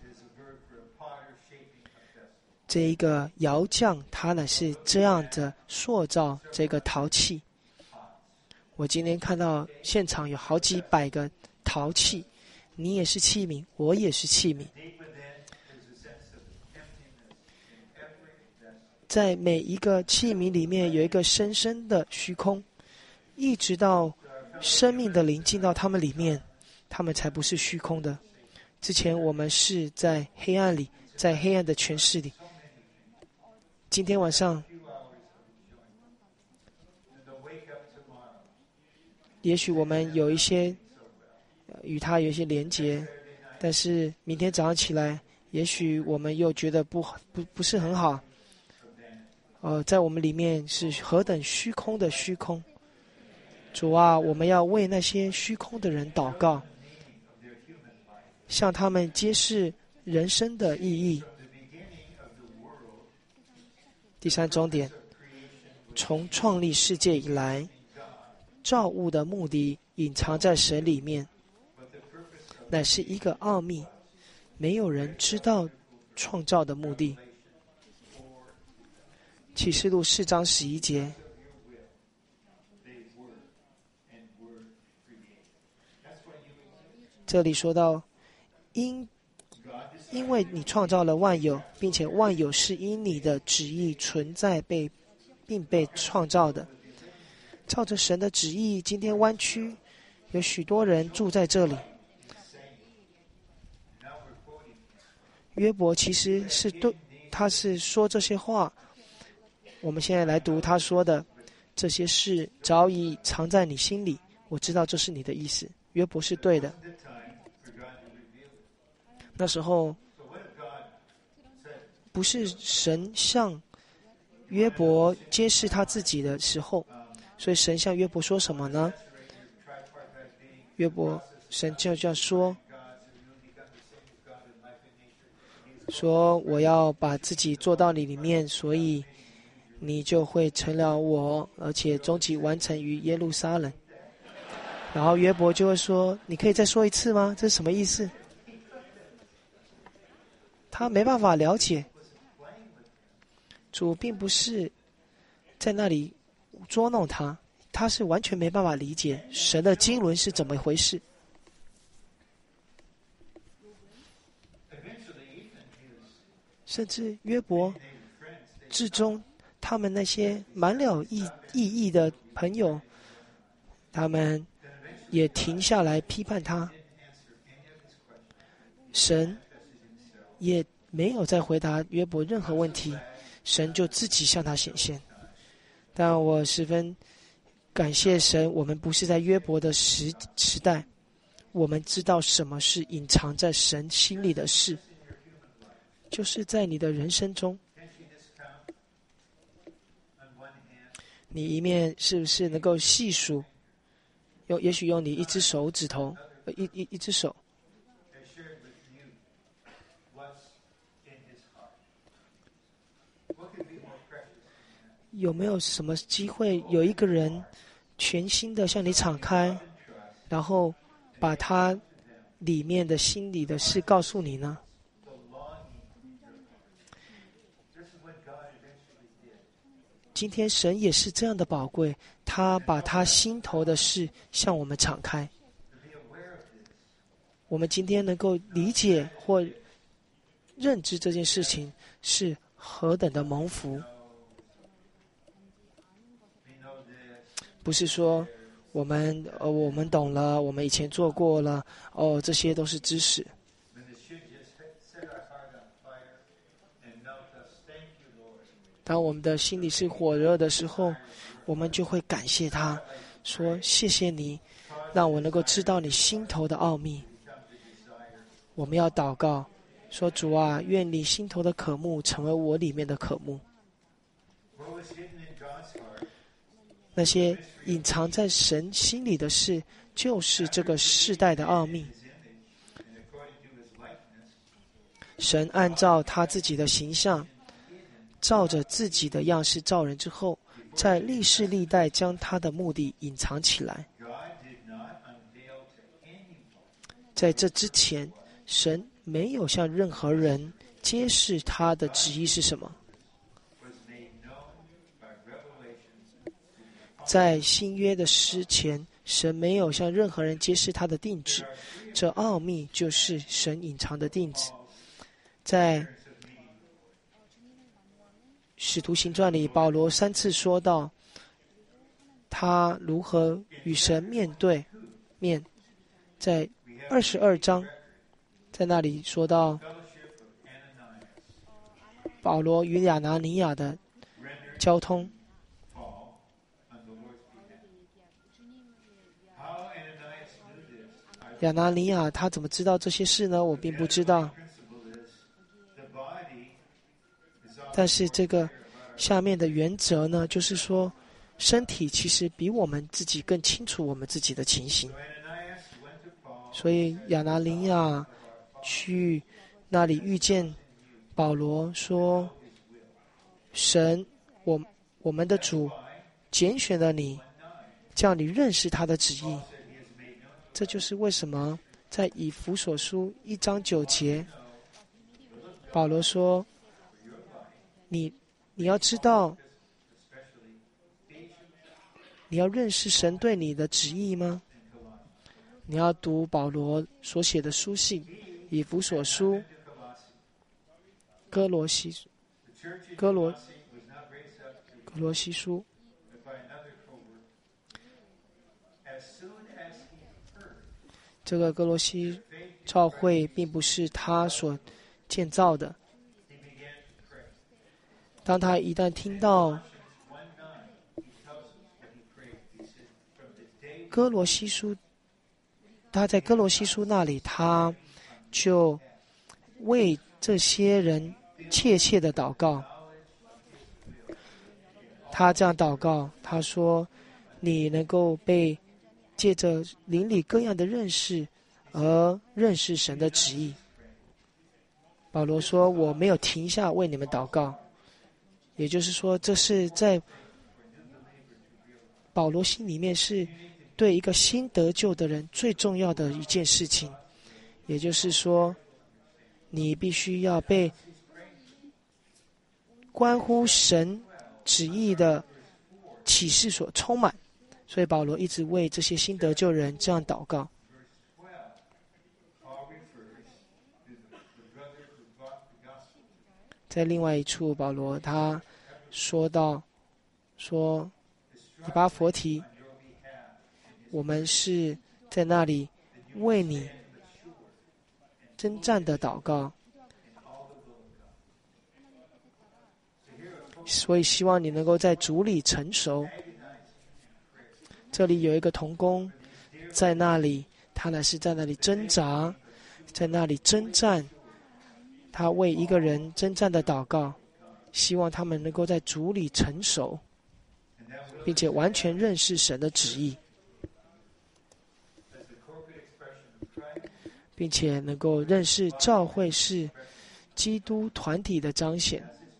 这一个窑匠他乃是这样的塑造这个陶器。我今天看到现场有好几百个陶器，你也是器皿，我也是器皿。在每一个器皿里面有一个深深的虚空，一直到生命的灵进到他们里面，他们才不是虚空的。之前我们是在黑暗里，在黑暗的权势里。今天晚上也许我们有一些与他有一些连结，但是明天早上起来，也许我们又觉得不是很好。在我们里面是何等虚空的虚空。主啊，我们要为那些虚空的人祷告，向他们揭示人生的意义。第三重点，从创立世界以来，造物的目的隐藏在神里面，乃是一个奥秘，没有人知道创造的目的。启示录4章11节，这里说到，因为你创造了万有，并且万有是因你的旨意存在并被创造的。照着神的旨意，今天湾区有许多人住在这里。约伯其实是对，他是说这些话。我们现在来读他说的，这些事早已藏在你心里，我知道这是你的意思。约伯是对的。那时候不是神向约伯揭示他自己的时候，所以神向约伯说什么呢？神就这样说我要把自己做到你里面，所以你就会成了我，而且终极完成于耶路撒冷。然后约伯就会说，你可以再说一次吗？这是什么意思？他没办法了解，主并不是在那里捉弄他，他是完全没办法理解神的经纶是怎么回事。甚至约伯至终，他们那些满了意义的朋友，他们也停下来批判他。神也没有再回答约伯任何问题，神就自己向他显现。但我十分感谢神，我们不是在约伯的时代，我们知道什么是隐藏在神心里的事。 就是在你的人生中，你一面是不是能够细数，也许用你一只手指头，一只手，有没有什么机会有一个人全心的向你敞开，然后把他里面的心里的事告诉你呢？今天神也是这样的宝贵，他把他心头的事向我们敞开。我们今天能够理解或认知这件事情是何等的蒙福。不是说我们懂了，我们以前做过了，这些都是知识。当我们的心里是火热的时候，我们就会感谢他，说谢谢你，让我能够知道你心头的奥秘。我们要祷告，说主啊，愿你心头的渴慕成为我里面的渴慕。那些隐藏在神心里的事，就是这个世代的奥秘。神按照他自己的形象，照着自己的样式造人之后，在历世历代将他的目的隐藏起来。在这之前，神没有向任何人揭示他的旨意是什么。在新约的之前，神没有向任何人揭示他的定旨，这奥秘就是神隐藏的定旨。在使徒行传里，保罗3次说到他如何与神面对面。在22章，在那里说到保罗与亚拿尼亚的交通。亚拿尼亚他怎么知道这些事呢？我并不知道。但是这个下面的原则呢，就是说身体其实比我们自己更清楚我们自己的情形。所以亚拿尼亚去那里遇见保罗，说神，我们的主拣选了你，叫你认识他的旨意。这就是为什么在以弗所书1章9节，保罗说你要知道，你要认识神对你的旨意吗？你要读保罗所写的书信，以弗所书、哥罗西书。这个哥罗西教会并不是他所建造的。当他一旦听到哥罗西书，他在哥罗西书那里，他就为这些人切切的祷告。他这样祷告，他说你能够被借着邻里各样的认识而认识神的旨意。保罗说我没有停下为你们祷告，也就是说这是在保罗心里面是对一个新得救的人最重要的一件事情。也就是说你必须要被关乎神旨意的启示所充满。所以保罗一直为这些新得救人这样祷告。在另外一处，保罗他说到说以巴弗提，我们是在那里为你征战的祷告，所以希望你能够在主里成熟。这里有一个同工在那里，他乃是在那里挣扎，在那里征战， 他为一个人征战的祷告，希望他们能够在主里成熟，并且完全认识神的旨意，并且能够认识教会是基督团体的彰显。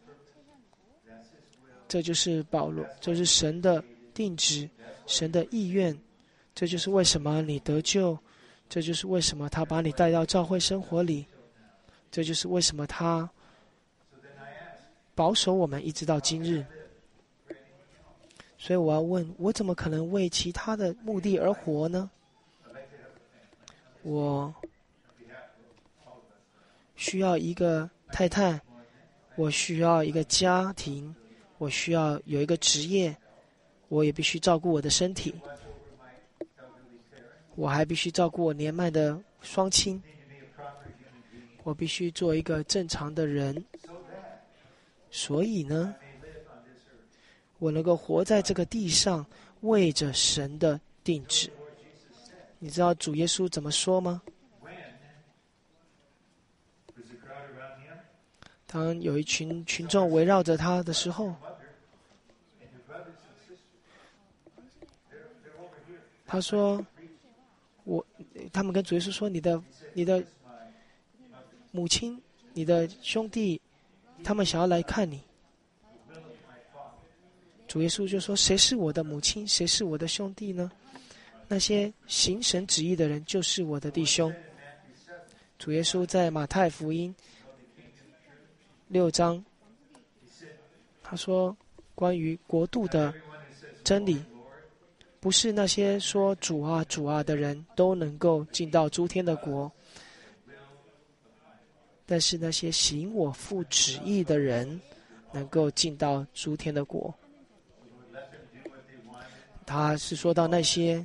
这就是保罗，这是神的定旨，神的意愿。这就是为什么你得救，这就是为什么他把你带到教会生活里，这就是为什么他保守我们一直到今日。所以我要问，我怎么可能为其他的目的而活呢？我需要一个太太，我需要一个家庭，我需要有一个职业，我也必须照顾我的身体，我还必须照顾我年迈的双亲，我必须做一个正常的人。所以呢，我能够活在这个地上，为着神的定旨。你知道主耶稣怎么说吗？当有一群众围绕着他的时候，他说：他们跟主耶稣说，你的母亲、你的兄弟，他们想要来看你。主耶稣就说：谁是我的母亲，谁是我的兄弟呢？那些行神旨意的人就是我的弟兄。主耶稣在马太福音6章，他说关于国度的真理，不是那些说主啊主啊的人都能够进到诸天的国，但是那些行我父旨意的人能够进到诸天的国。他是说到那些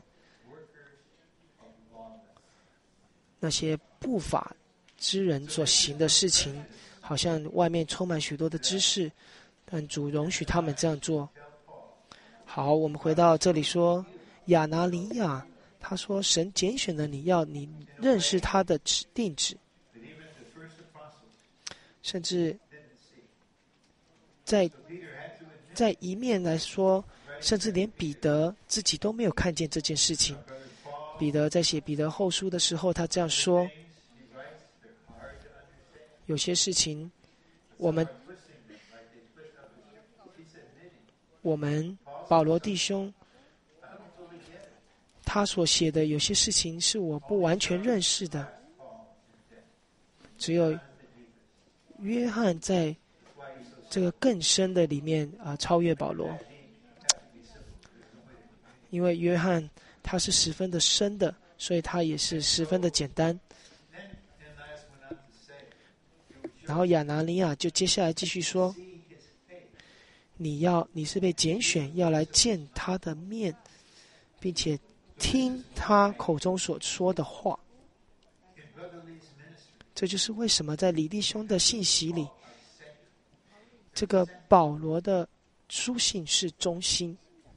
不法之人所行的事情，好像外面充满许多的知识，但主容许他们这样做。好，我们回到这里说，亚拿尼亚，他说神拣选了你，要你认识他的定旨，甚至在一面来说，甚至连彼得自己都没有看见这件事情。彼得在写彼得后书的时候，他这样说，有些事情我们保罗弟兄他所写的有些事情是我不完全认识的，只有约翰在这个更深的里面超越保罗，因为约翰他是十分的深的，所以他也是十分的简单。然后亚拿尼亚就接下来继续说，你是被拣选要来见他的面，并且听他口中所说的话。这就是为什么在李弟兄的信息里，这个保罗的书信是中心，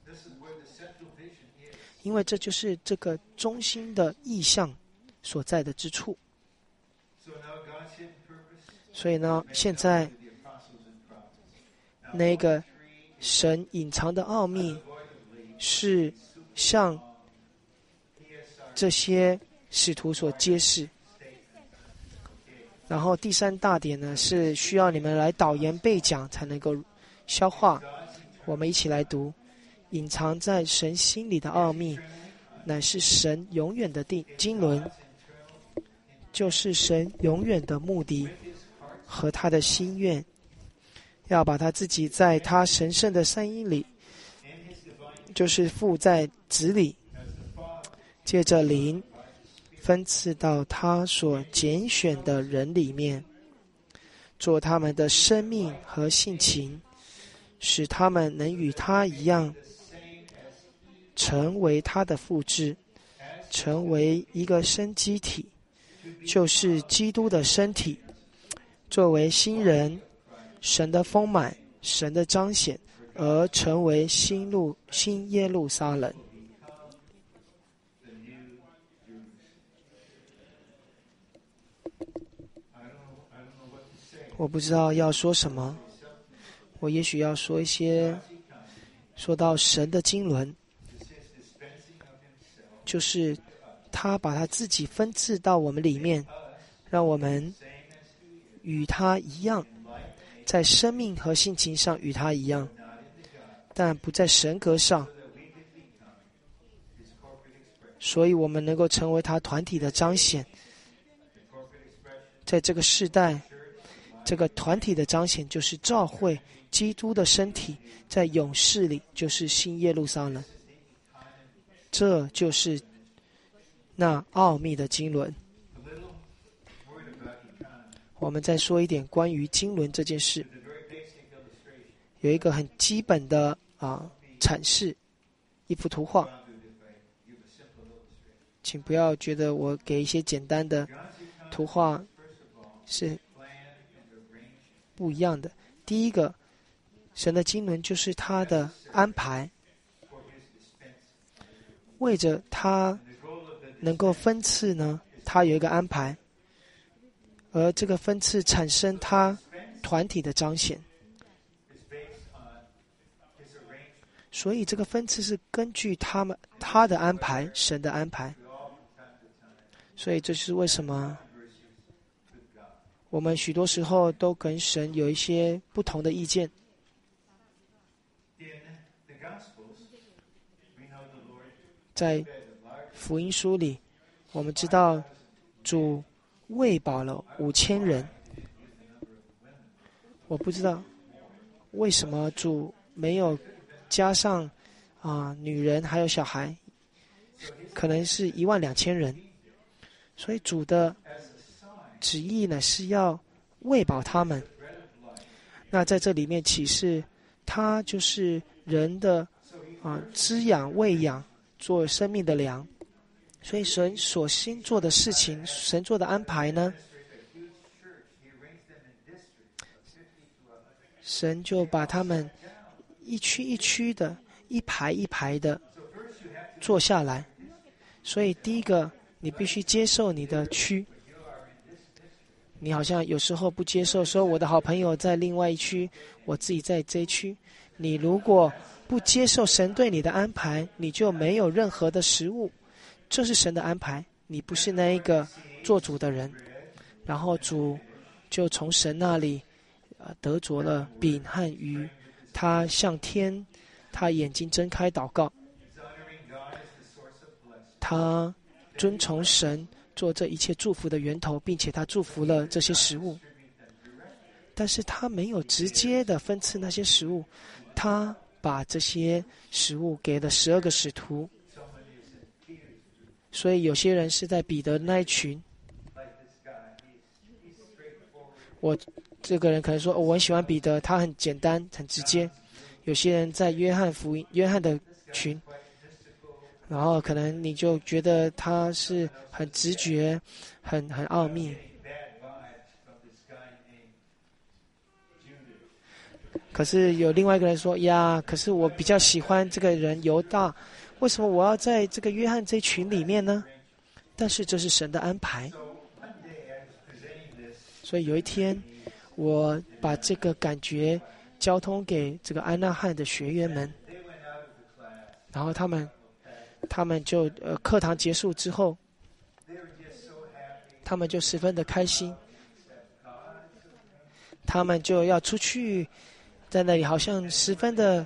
因为这就是这个中心的意象所在的之处。所以呢，现在那个神隐藏的奥秘是向这些使徒所揭示。然后第3大点呢，是需要你们来导言背讲才能够消化。我们一起来读，隐藏在神心里的奥秘，乃是神永远的经纶，就是神永远的目的和他的心愿，要把他自己在他神圣的三一里，就是父在子里，借着灵分赐到他所拣选的人里面，做他们的生命和性情，使他们能与他一样，成为他的复制，成为一个生机体，就是基督的身体，作为新人，神的丰满，神的彰显，而成为新耶路撒冷。 我不知道要说什么，我也许要说说到神的经纶，就是他把他自己分赐到我们里面，让我们与他一样，在生命和性情上与他一样，但不在神格上，所以我们能够成为他团体的彰显。在这个世代，这个团体的彰显就是教会基督的身体，在勇士里就是新耶路撒冷。这就是那奥秘的经纶。我们再说一点关于经纶这件事，有一个很基本的阐释，一幅图画。请不要觉得我给一些简单的图画是不一样的。第一个，神的经纶就是他的安排，为着他能够分赐呢，他有一个安排，而这个分赐产生他团体的彰显。所以这个分赐是根据他的安排，神的安排。所以这是为什么我们许多时候都跟神有一些不同的意见。在福音书里，我们知道主喂饱了5000人。我不知道为什么主没有加上女人还有小孩，可能是12000人。所以主的旨意呢是要喂饱他们。那在这里面启示，他就是人的滋养、喂养，做生命的粮。所以神所新做的事情，神做的安排呢，神就把他们一区一区的、一排一排的做下来。所以第一个，你必须接受你的区。你好像有时候不接受，说我的好朋友在另外一区，我自己在这一区。你如果不接受神对你的安排，你就没有任何的食物。这是神的安排，你不是那一个做主的人。然后主就从神那里得着了饼和鱼，他向天，他眼睛睁开祷告，他遵从神做这一切祝福的源头，并且他祝福了这些食物。但是他没有直接的分赐那些食物，他把这些食物给了12个使徒。所以有些人是在彼得那一群。我这个人可能说，我很喜欢彼得，他很简单很直接。有些人在约翰的群，然后可能你就觉得他是很直觉，很奥秘。可是有另外一个人说呀，可是我比较喜欢这个人犹大，为什么我要在这个约翰这群里面呢？但是这是神的安排。所以有一天，我把这个感觉交通给这个安纳汉的学员们，然后他们就课堂结束之后，他们就十分的开心，他们就要出去，在那里好像十分的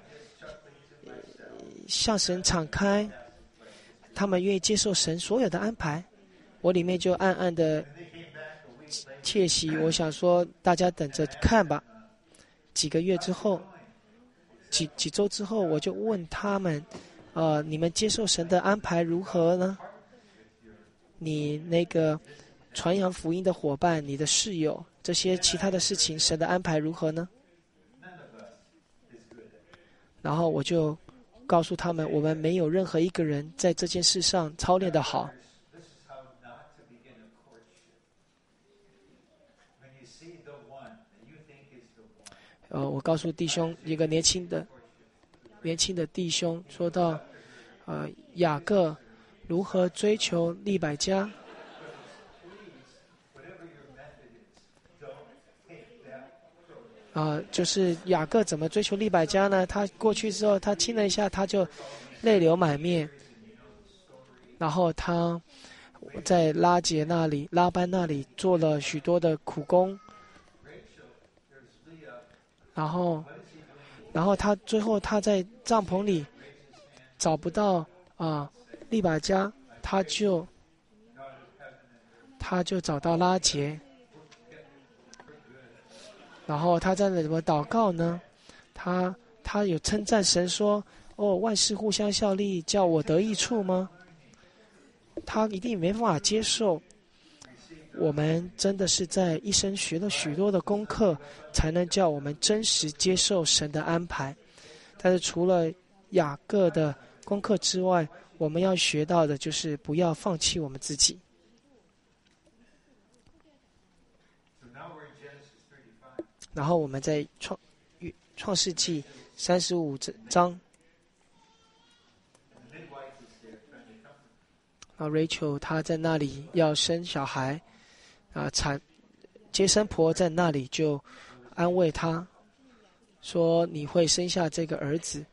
向神敞开，他们愿意接受神所有的安排。我里面就暗暗的窃喜，我想说大家等着看吧。几个月之后，几周之后，我就问他们，你们接受神的安排如何呢？你那个传扬福音的伙伴，你的室友，这些其他的事情，神的安排如何呢？然后我就告诉他们，我们没有任何一个人在这件事上操练得好。我告诉弟兄，一个年轻的弟兄说到，雅各如何追求利百加。 就是雅各怎么追求利百加呢？他过去之后，他亲了一下，他就泪流满面。然后他在拉班那里做了许多的苦工。然后他最后他在帐篷里找不到利百加，他就找到拉结。然后他在那怎么祷告呢？他有称赞神说：“哦，万事互相效力，叫我得益处吗？”他一定没办法接受。我们真的是在一生学了许多的功课，才能叫我们真实接受神的安排。但是除了雅各的功课之外，我们要学到的就是不要放弃我们自己。然后我们在创世纪35章，Rachel 她在那里要生小孩，接生婆在那里就安慰她说：“你会生下这个儿子。”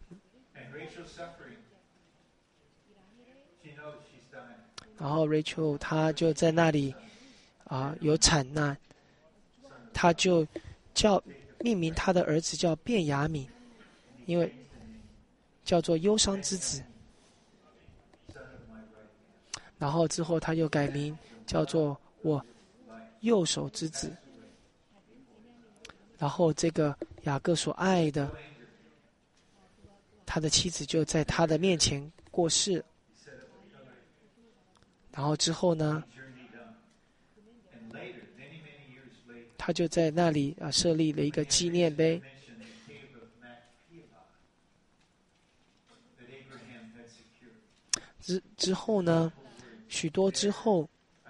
然后 Rachel 她就在那里有产难，她就命名她的儿子叫便雅悯，因为叫做忧伤之子。然后之后他又改名叫做我右手之子。然后这个雅各所爱的他的妻子就在他的面前过世。然后之后呢，他就在那里设立了一个纪念碑。之后呢，许多之后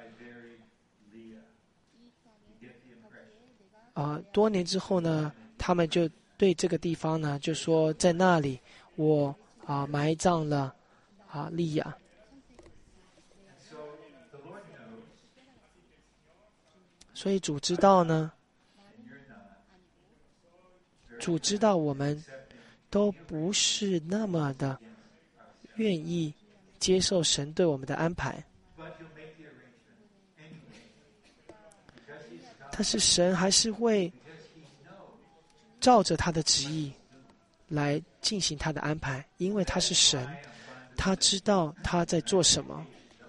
多年之后呢，他们就对这个地方呢就说，在那里我埋葬了利亚。所以主知道呢，主知道我们都不是那么的愿意接受神对我们的安排，但是神还是会照着他的旨意来进行他的安排，因为他是神，他知道他在做什么。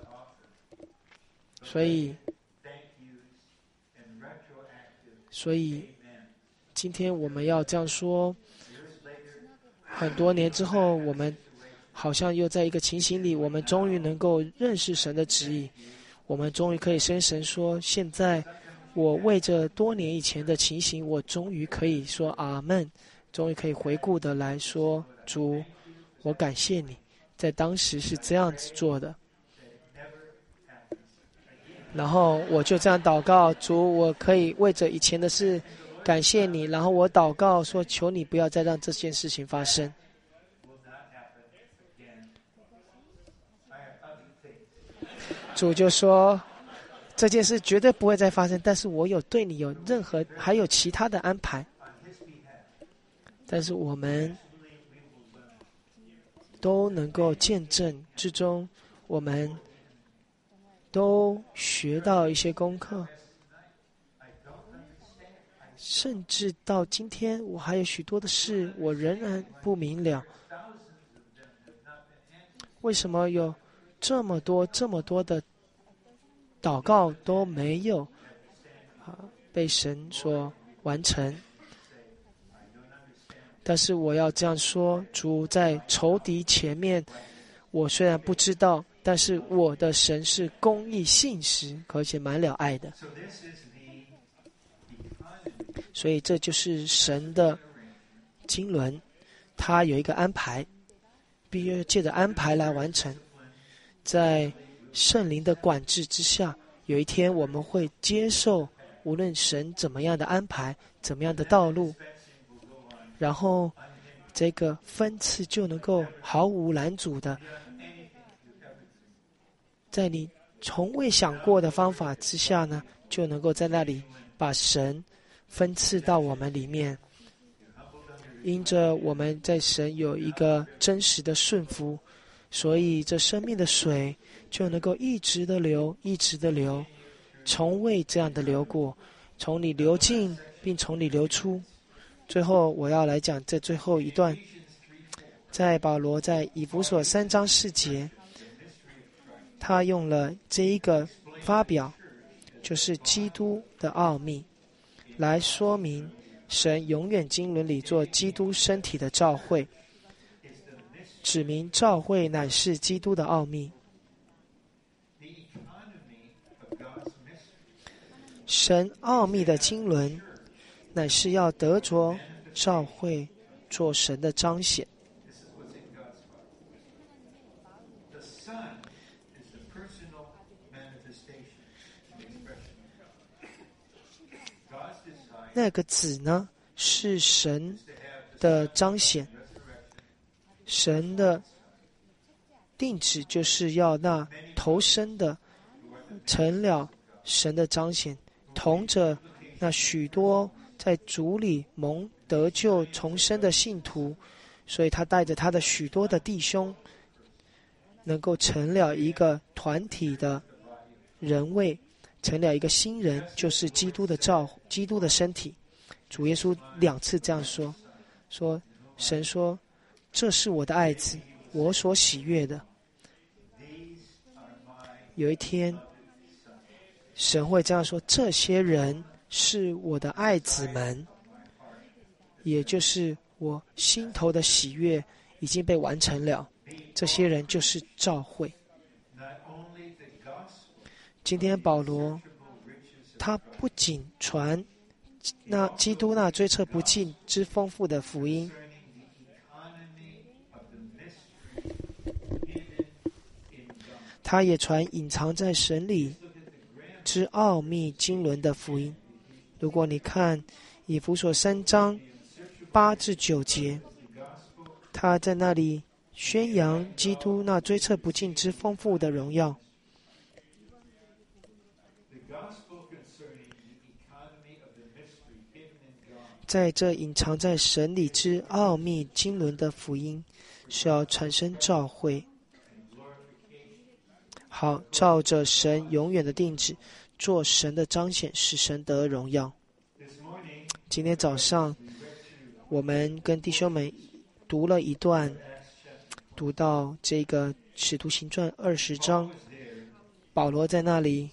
所以今天我们要这样说，很多年之后，我们好像又在一个情形里，我们终于能够认识神的旨意，我们终于可以跟神说，现在我为着多年以前的情形，我终于可以说阿们，终于可以回顾的来说，主，我感谢你在当时是这样子做的。然后我就这样祷告，主，我可以为着以前的事感谢你，然后我祷告说，求你不要再让这件事情发生。主就说，这件事绝对不会再发生，但是我有对你有还有其他的安排。但是我们都能够见证之中，我们都学到一些功课，甚至到今天我还有许多的事我仍然不明了，为什么有这么多的祷告都没有被神所完成。但是我要这样说，主，在仇敌前面，我虽然不知道，但是我的神是公义信实，而且满了爱的。所以这就是神的经纶，他有一个安排，必须借着安排来完成。在圣灵的管制之下，有一天我们会接受无论神怎么样的安排，怎么样的道路，然后这个分次就能够毫无拦阻的，在你从未想过的方法之下呢，就能够在那里把神分赐到我们里面。因着我们在神有一个真实的顺服，所以这生命的水就能够一直的流，一直的流，从未这样的流过，从你流进并从你流出。最后我要来讲这最后一段，在保罗在以弗所3章4节，他用了这一个发表，就是基督的奥秘，来说明神永远经纶里做基督身体的召会，指明召会乃是基督的奥秘。神奥秘的经纶乃是要得着召会做神的彰显。那个子呢，是神的彰显，神的定旨就是要那投生的成了神的彰显，同着那许多在主里蒙得救重生的信徒，所以他带着他的许多的弟兄，能够成了一个团体的人位，成了一个新人，就是基督的身体。主耶稣2次这样说，神说，这是我的爱子，我所喜悦的。有一天神会这样说，这些人是我的爱子们，也就是我心头的喜悦已经被完成了，这些人就是召会。今天保罗他不仅传那基督那追测不尽之丰富的福音，他也传隐藏在神里之奥秘经纶的福音。如果你看以弗所3章8至9节，他在那里宣扬基督那追测不尽之丰富的荣耀。在这隐藏在神里之奥秘经纶的福音，是要产生召会，好照着神永远的定旨做神的彰显，使神得荣耀。今天早上我们跟弟兄们读了一段，读到这个使徒行传20章，保罗在那里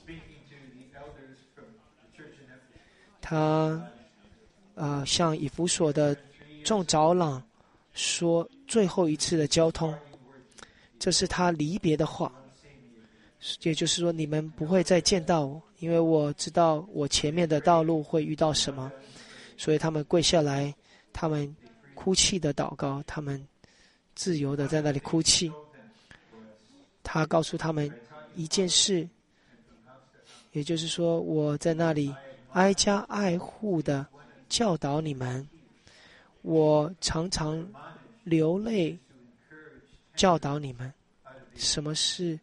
他向以弗所的众长老说最后一次的交通，这是他离别的话，也就是说你们不会再见到我，因为我知道我前面的道路会遇到什么。所以他们跪下来，他们哭泣的祷告，他们自由的在那里哭泣。他告诉他们一件事，也就是说我在那里挨家挨户的教导你们，我常常流泪教导你们。什么是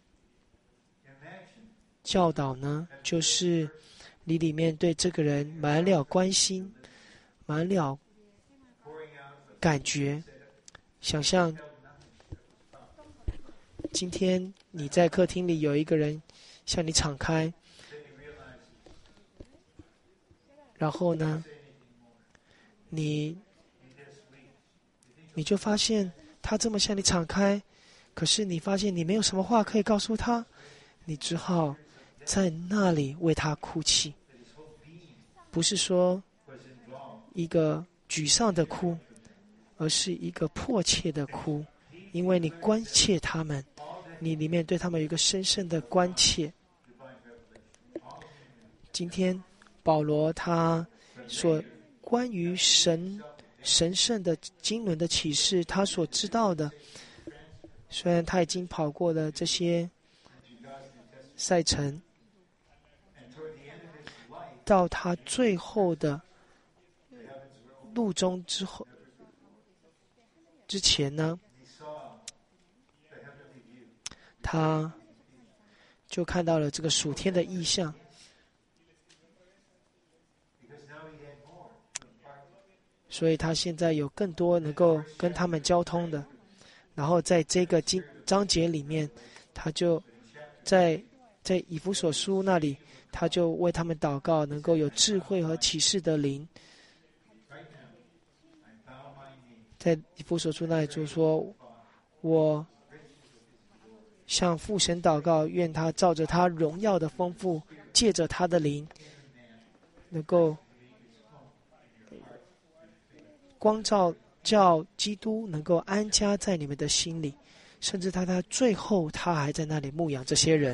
教导呢？就是你里面对这个人满了关心，满了感觉。想象今天你在客厅里有一个人向你敞开，然后呢你就发现他这么向你敞开，可是你发现你没有什么话可以告诉他，你只好在那里为他哭泣。不是说一个沮丧的哭，而是一个迫切的哭，因为你关切他们，你里面对他们有一个深深的关切。今天保罗他所关于神圣的经纶的启示，他所知道的，虽然他已经跑过了这些赛程，到他最后的路中之前呢，他就看到了这个属天的异象， 所以他现在有更多能够跟他们交通的。然后在这个章节里面，他就在以弗所书那里，他就为他们祷告，能够有智慧和启示的灵。在以弗所书那里就说，我向父神祷告，愿他照着他荣耀的丰富，借着他的灵，能够光照，叫基督能够安家在你们的心里。甚至他最后他还在那里牧养这些人。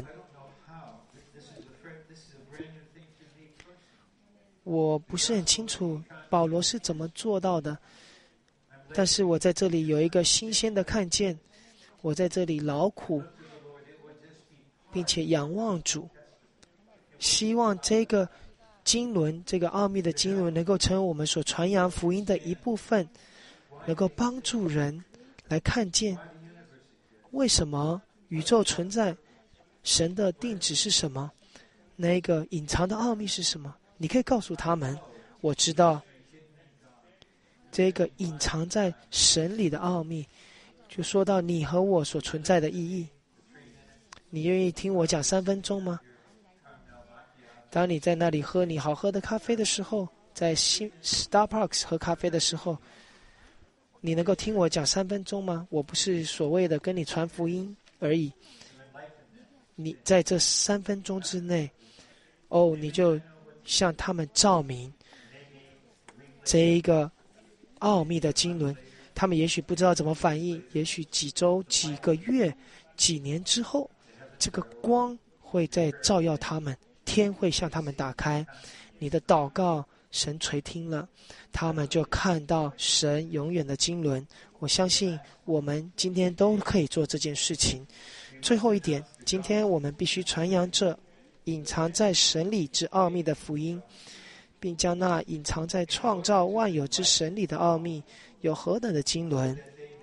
我不是很清楚保罗是怎么做到的，但是我在这里有一个新鲜的看见。我在这里劳苦，并且仰望主，希望这个经纶，这个奥秘的经纶能够成为我们所传扬福音的一部分，能够帮助人来看见为什么宇宙存在，神的定旨是什么，那个隐藏的奥秘是什么。你可以告诉他们，我知道这个隐藏在神里的奥秘，就说到你和我所存在的意义。你愿意听我讲3分钟吗？当你在那里喝你好喝的咖啡的时候，在Starbucks 喝咖啡的时候，你能够听我讲3分钟吗？我不是所谓的跟你传福音而已。你在这3分钟之内，你就向他们照明这一个奥秘的经纶。他们也许不知道怎么反应，也许几周、几个月、几年之后，这个光会再照耀他们，天会向他们打开。你的祷告神垂听了，他们就看到神永远的经纶。我相信我们今天都可以做这件事情。最后一点，今天我们必须传扬这隐藏在神里之奥秘的福音，并将那隐藏在创造万有之神里的奥秘有何等的经纶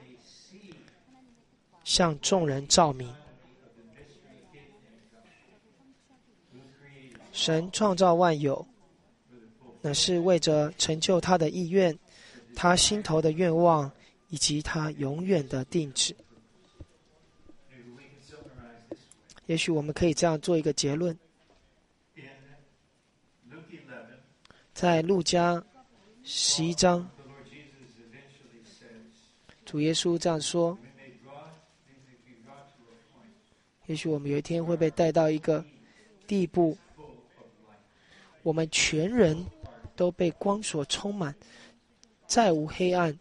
向众人照明。神创造万有，乃是为着成就他的意愿，他心头的愿望，以及他永远的定旨。也许我们可以这样做一个结论。在路加11章，主耶稣这样说，也许我们有一天会被带到一个地步，我们全人都被光所充满，再无黑暗。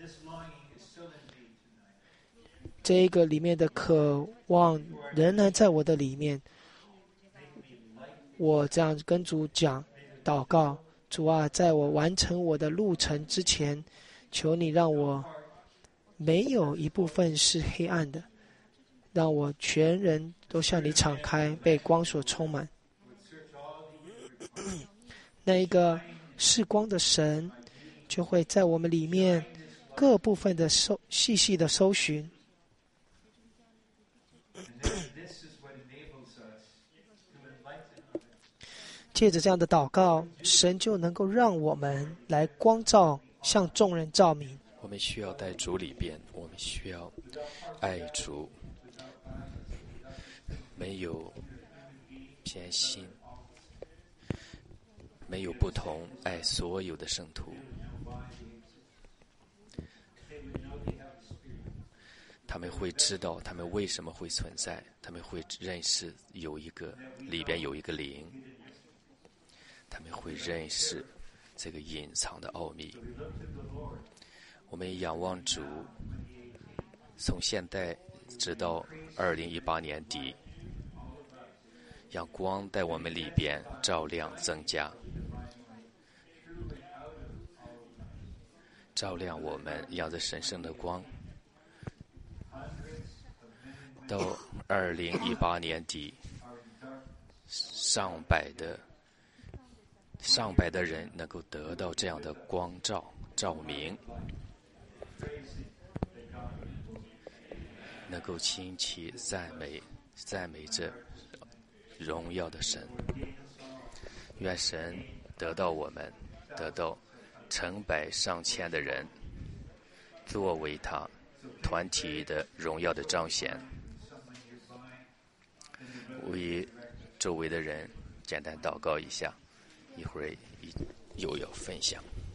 这一个里面的渴望仍然在我的里面。我这样跟主讲祷告，主啊，在我完成我的路程之前，求你让我没有一部分是黑暗的，让我全人都向你敞开，被光所充满。那一个是光的神就会在我们里面各部分的细细的搜寻。借着这样的祷告，神就能够让我们来光照，向众人照明。 我们需要在主里边，我们需要爱主，没有偏心，没有不同，爱所有的圣徒。他们会知道他们为什么会存在，他们会认识里边有一个灵，他们会认识这个隐藏的奥秘。我们仰望主，从现在直到2018年底，让光在我们里边照亮增加，照亮我们，让这神圣的光到2018年底，上百的人能够得到这样的光照明，能够倾其赞美这荣耀的神。愿神得到我们，得到成百上千的人作为他团体的荣耀的彰显。为周围的人简单祷告一下，一会儿又要分享。